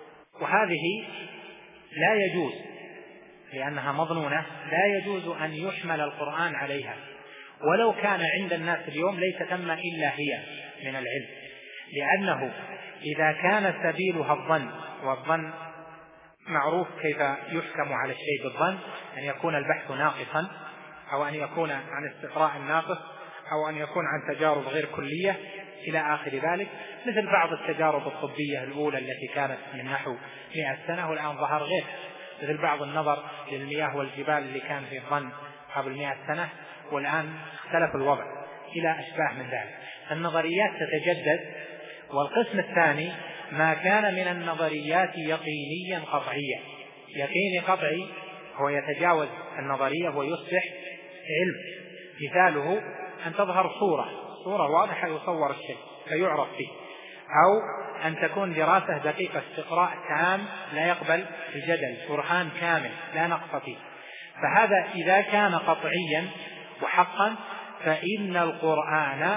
وهذه لا يجوز لأنها مظنونة، لا يجوز أن يحمل القرآن عليها، ولو كان عند الناس اليوم ليس ثم إلا هي من العلم، لأنه إذا كان سبيلها الظن، والظن معروف كيف يحكم على الشيء بالظن، أن يكون البحث ناقصا أو أن يكون عن استقراء الناقص أو أن يكون عن تجارب غير كلية إلى آخر ذلك، مثل بعض التجارب الطبية الأولى التي كانت من نحو مئة سنة والآن ظهر غير، مثل بعض النظر للمياه والجبال اللي كان في الظن قبل مئة سنة والآن اختلف الوضع إلى أشباه من ذلك. النظريات تتجدد. والقسم الثاني ما كان من النظريات يقينيا قطعيا، يقيني قطعي هو يتجاوز النظرية ويصبح علم. مثاله أن تظهر صورة صورة واضحة يصور الشيء فيعرف فيه، أو أن تكون دراسة دقيقة استقراء تام لا يقبل الجدل، برهان كامل لا نقص فيه. فهذا إذا كان قطعيا وحقا فإن القرآن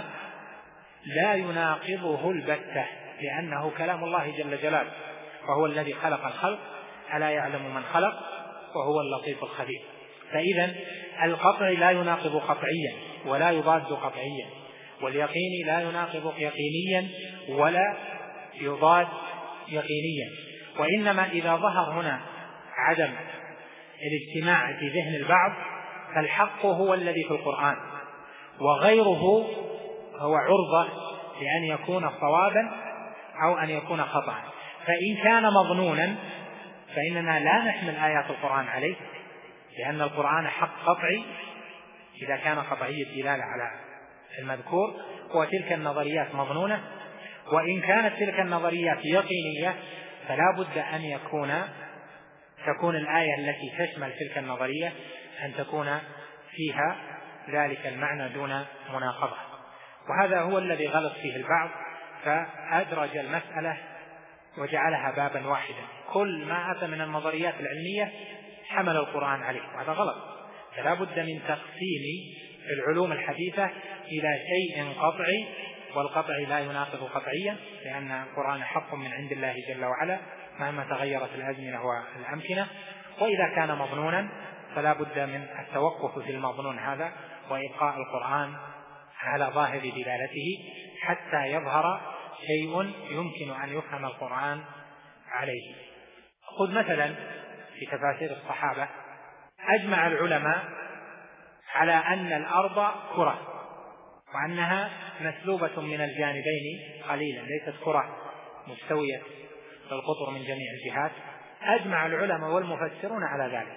لا يناقضه البتة، لأنه كلام الله جل جلاله، وهو الذي خلق الخلق ألا يعلم من خلق وهو اللطيف الخبير. فإذا القطع لا يناقض قطعيا ولا يضاد قطعيا، واليقين لا يناقض يقينيا ولا يضاد يقينيا، وإنما إذا ظهر هنا عدم الاجتماع في ذهن البعض فالحق هو الذي في القرآن، وغيره هو عرضة لأن يكون صوابا أو أن يكون خطأ. فإن كان مظنونا فإننا لا نحمل آيات القرآن عليه، لأن القرآن حق قطعي إذا كان قطعي الدلالة على المذكور، وتلك النظريات مظنونة. وإن كانت تلك النظريات يقينية فلا بد أن يكون تكون الآية التي تشمل تلك النظرية أن تكون فيها ذلك المعنى دون مناقضة. وهذا هو الذي غلط فيه البعض، فأدرج المسألة وجعلها بابا واحدا، كل ما أتى من النظريات العلمية حمل القرآن عليه، وهذا غلط. فلا بد من تقسيم العلوم الحديثة إلى شيء قطعي، والقطع لا يناقض قطعيا، لأن القرآن حق من عند الله جل وعلا مهما تغيرت الأزمنة والأمكنة. وإذا كان مظنونا فلا بد من التوقف في المظنون هذا وإبقاء القرآن على ظاهر دلالته حتى يظهر شيء يمكن أن يفهم القرآن عليه. خذ مثلا في تفاسير الصحابة، أجمع العلماء على أن الأرض كرة وأنها مسلوبة من الجانبين قليلا، ليست كرة مستوية للقطر من جميع الجهات. أجمع العلماء والمفسرون على ذلك،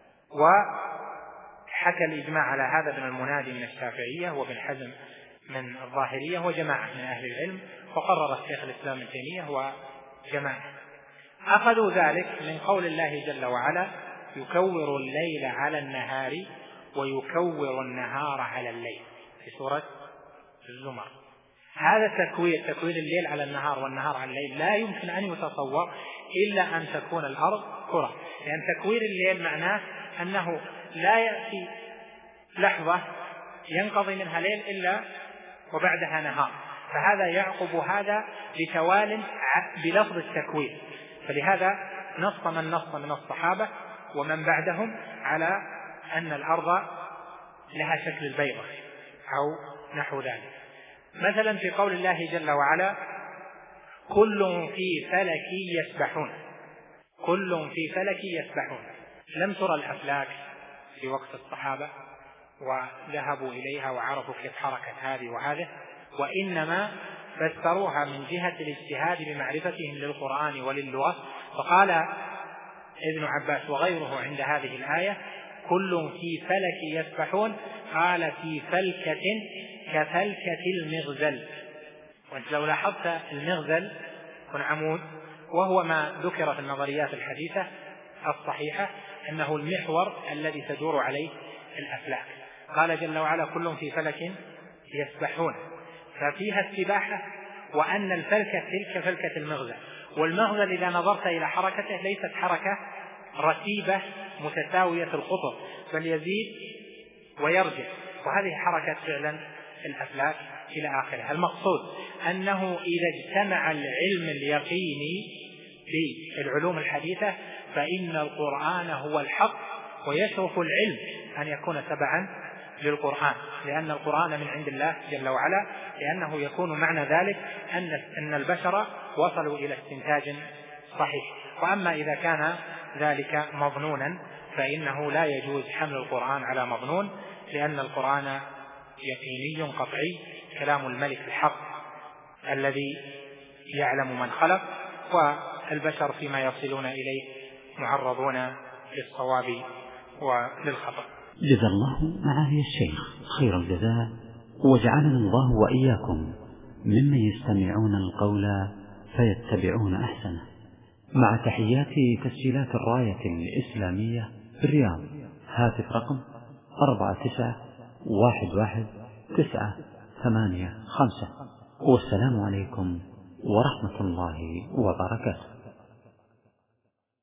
وحكى الإجماع على هذا ابن المنادي من الشافعية وابن حزم من الظاهرية وجماعة من أهل العلم، وقرر الشيخ الإسلام ابن تيمية وجماعة. أخذوا ذلك من قول الله جل وعلا: يكور الليل على النهار ويكور النهار على الليل، في سورة الزمر. هذا التكوير، تكوير الليل على النهار والنهار على الليل، لا يمكن أن يتصور إلا أن تكون الأرض كرة، لأن تكوير الليل معناه أنه لا يأتي لحظة ينقضي منها ليل إلا وبعدها نهار، فهذا يعقب هذا بتوال بلفظ التكوير. فلهذا نص من نص من الصحابة ومن بعدهم على أن الأرض لها شكل البيضة أو نحو ذلك. مثلا في قول الله جل وعلا: كل في فلك يسبحون، كل في فلك يسبحون. لم ترى الأفلاك في وقت الصحابة وذهبوا إليها وعرفوا كيف حركة هذه وهذه، وإنما فسروها من جهة الاجتهاد بمعرفتهم للقرآن وللغة. فقال ابن عباس وغيره عند هذه الآية: كل في فلك يسبحون، قال في فلكة كفلكة المغزل. وانت لو لاحظت المغزل كن عمود، وهو ما ذكر في النظريات الحديثة الصحيحة أنه المحور الذي تدور عليه الأفلاك. قال جل وعلا: كل في فلك يسبحون، ففيها السباحة، وأن الفلكة تلك فلكة المغزل. والمغزل إذا نظرت إلى حركته ليست حركة رتيبة متساوية القطر، بل يزيد ويرجع، وهذه حركة فعلا الأفلاك إلى آخره. المقصود أنه إذا اجتمع العلم اليقيني بالعلوم الحديثة فإن القرآن هو الحق، ويشرف العلم أن يكون تبعا للقرآن، لأن القرآن من عند الله جل وعلا، لأنه يكون معنى ذلك أن أن البشر وصلوا إلى استنتاج صحيح. وأما إذا كان ذلك مظنونا فإنه لا يجوز حمل القرآن على مظنون، لأن القرآن يقيني قطعي، كلام الملك الحق الذي يعلم من خلق، والبشر فيما يصلون إليه معرضون للصواب وللخطأ. جزا الله معالي الشيخ خير الجزاء، وجعلنا الله وإياكم ممن يستمعون القول فيتبعون أحسنه. مع تحيات تسجيلات الراية الإسلامية بالرياض، هاتف رقم أربعة تسعة واحد واحد تسعة ثمانية خمسة، والسلام عليكم ورحمة الله وبركاته.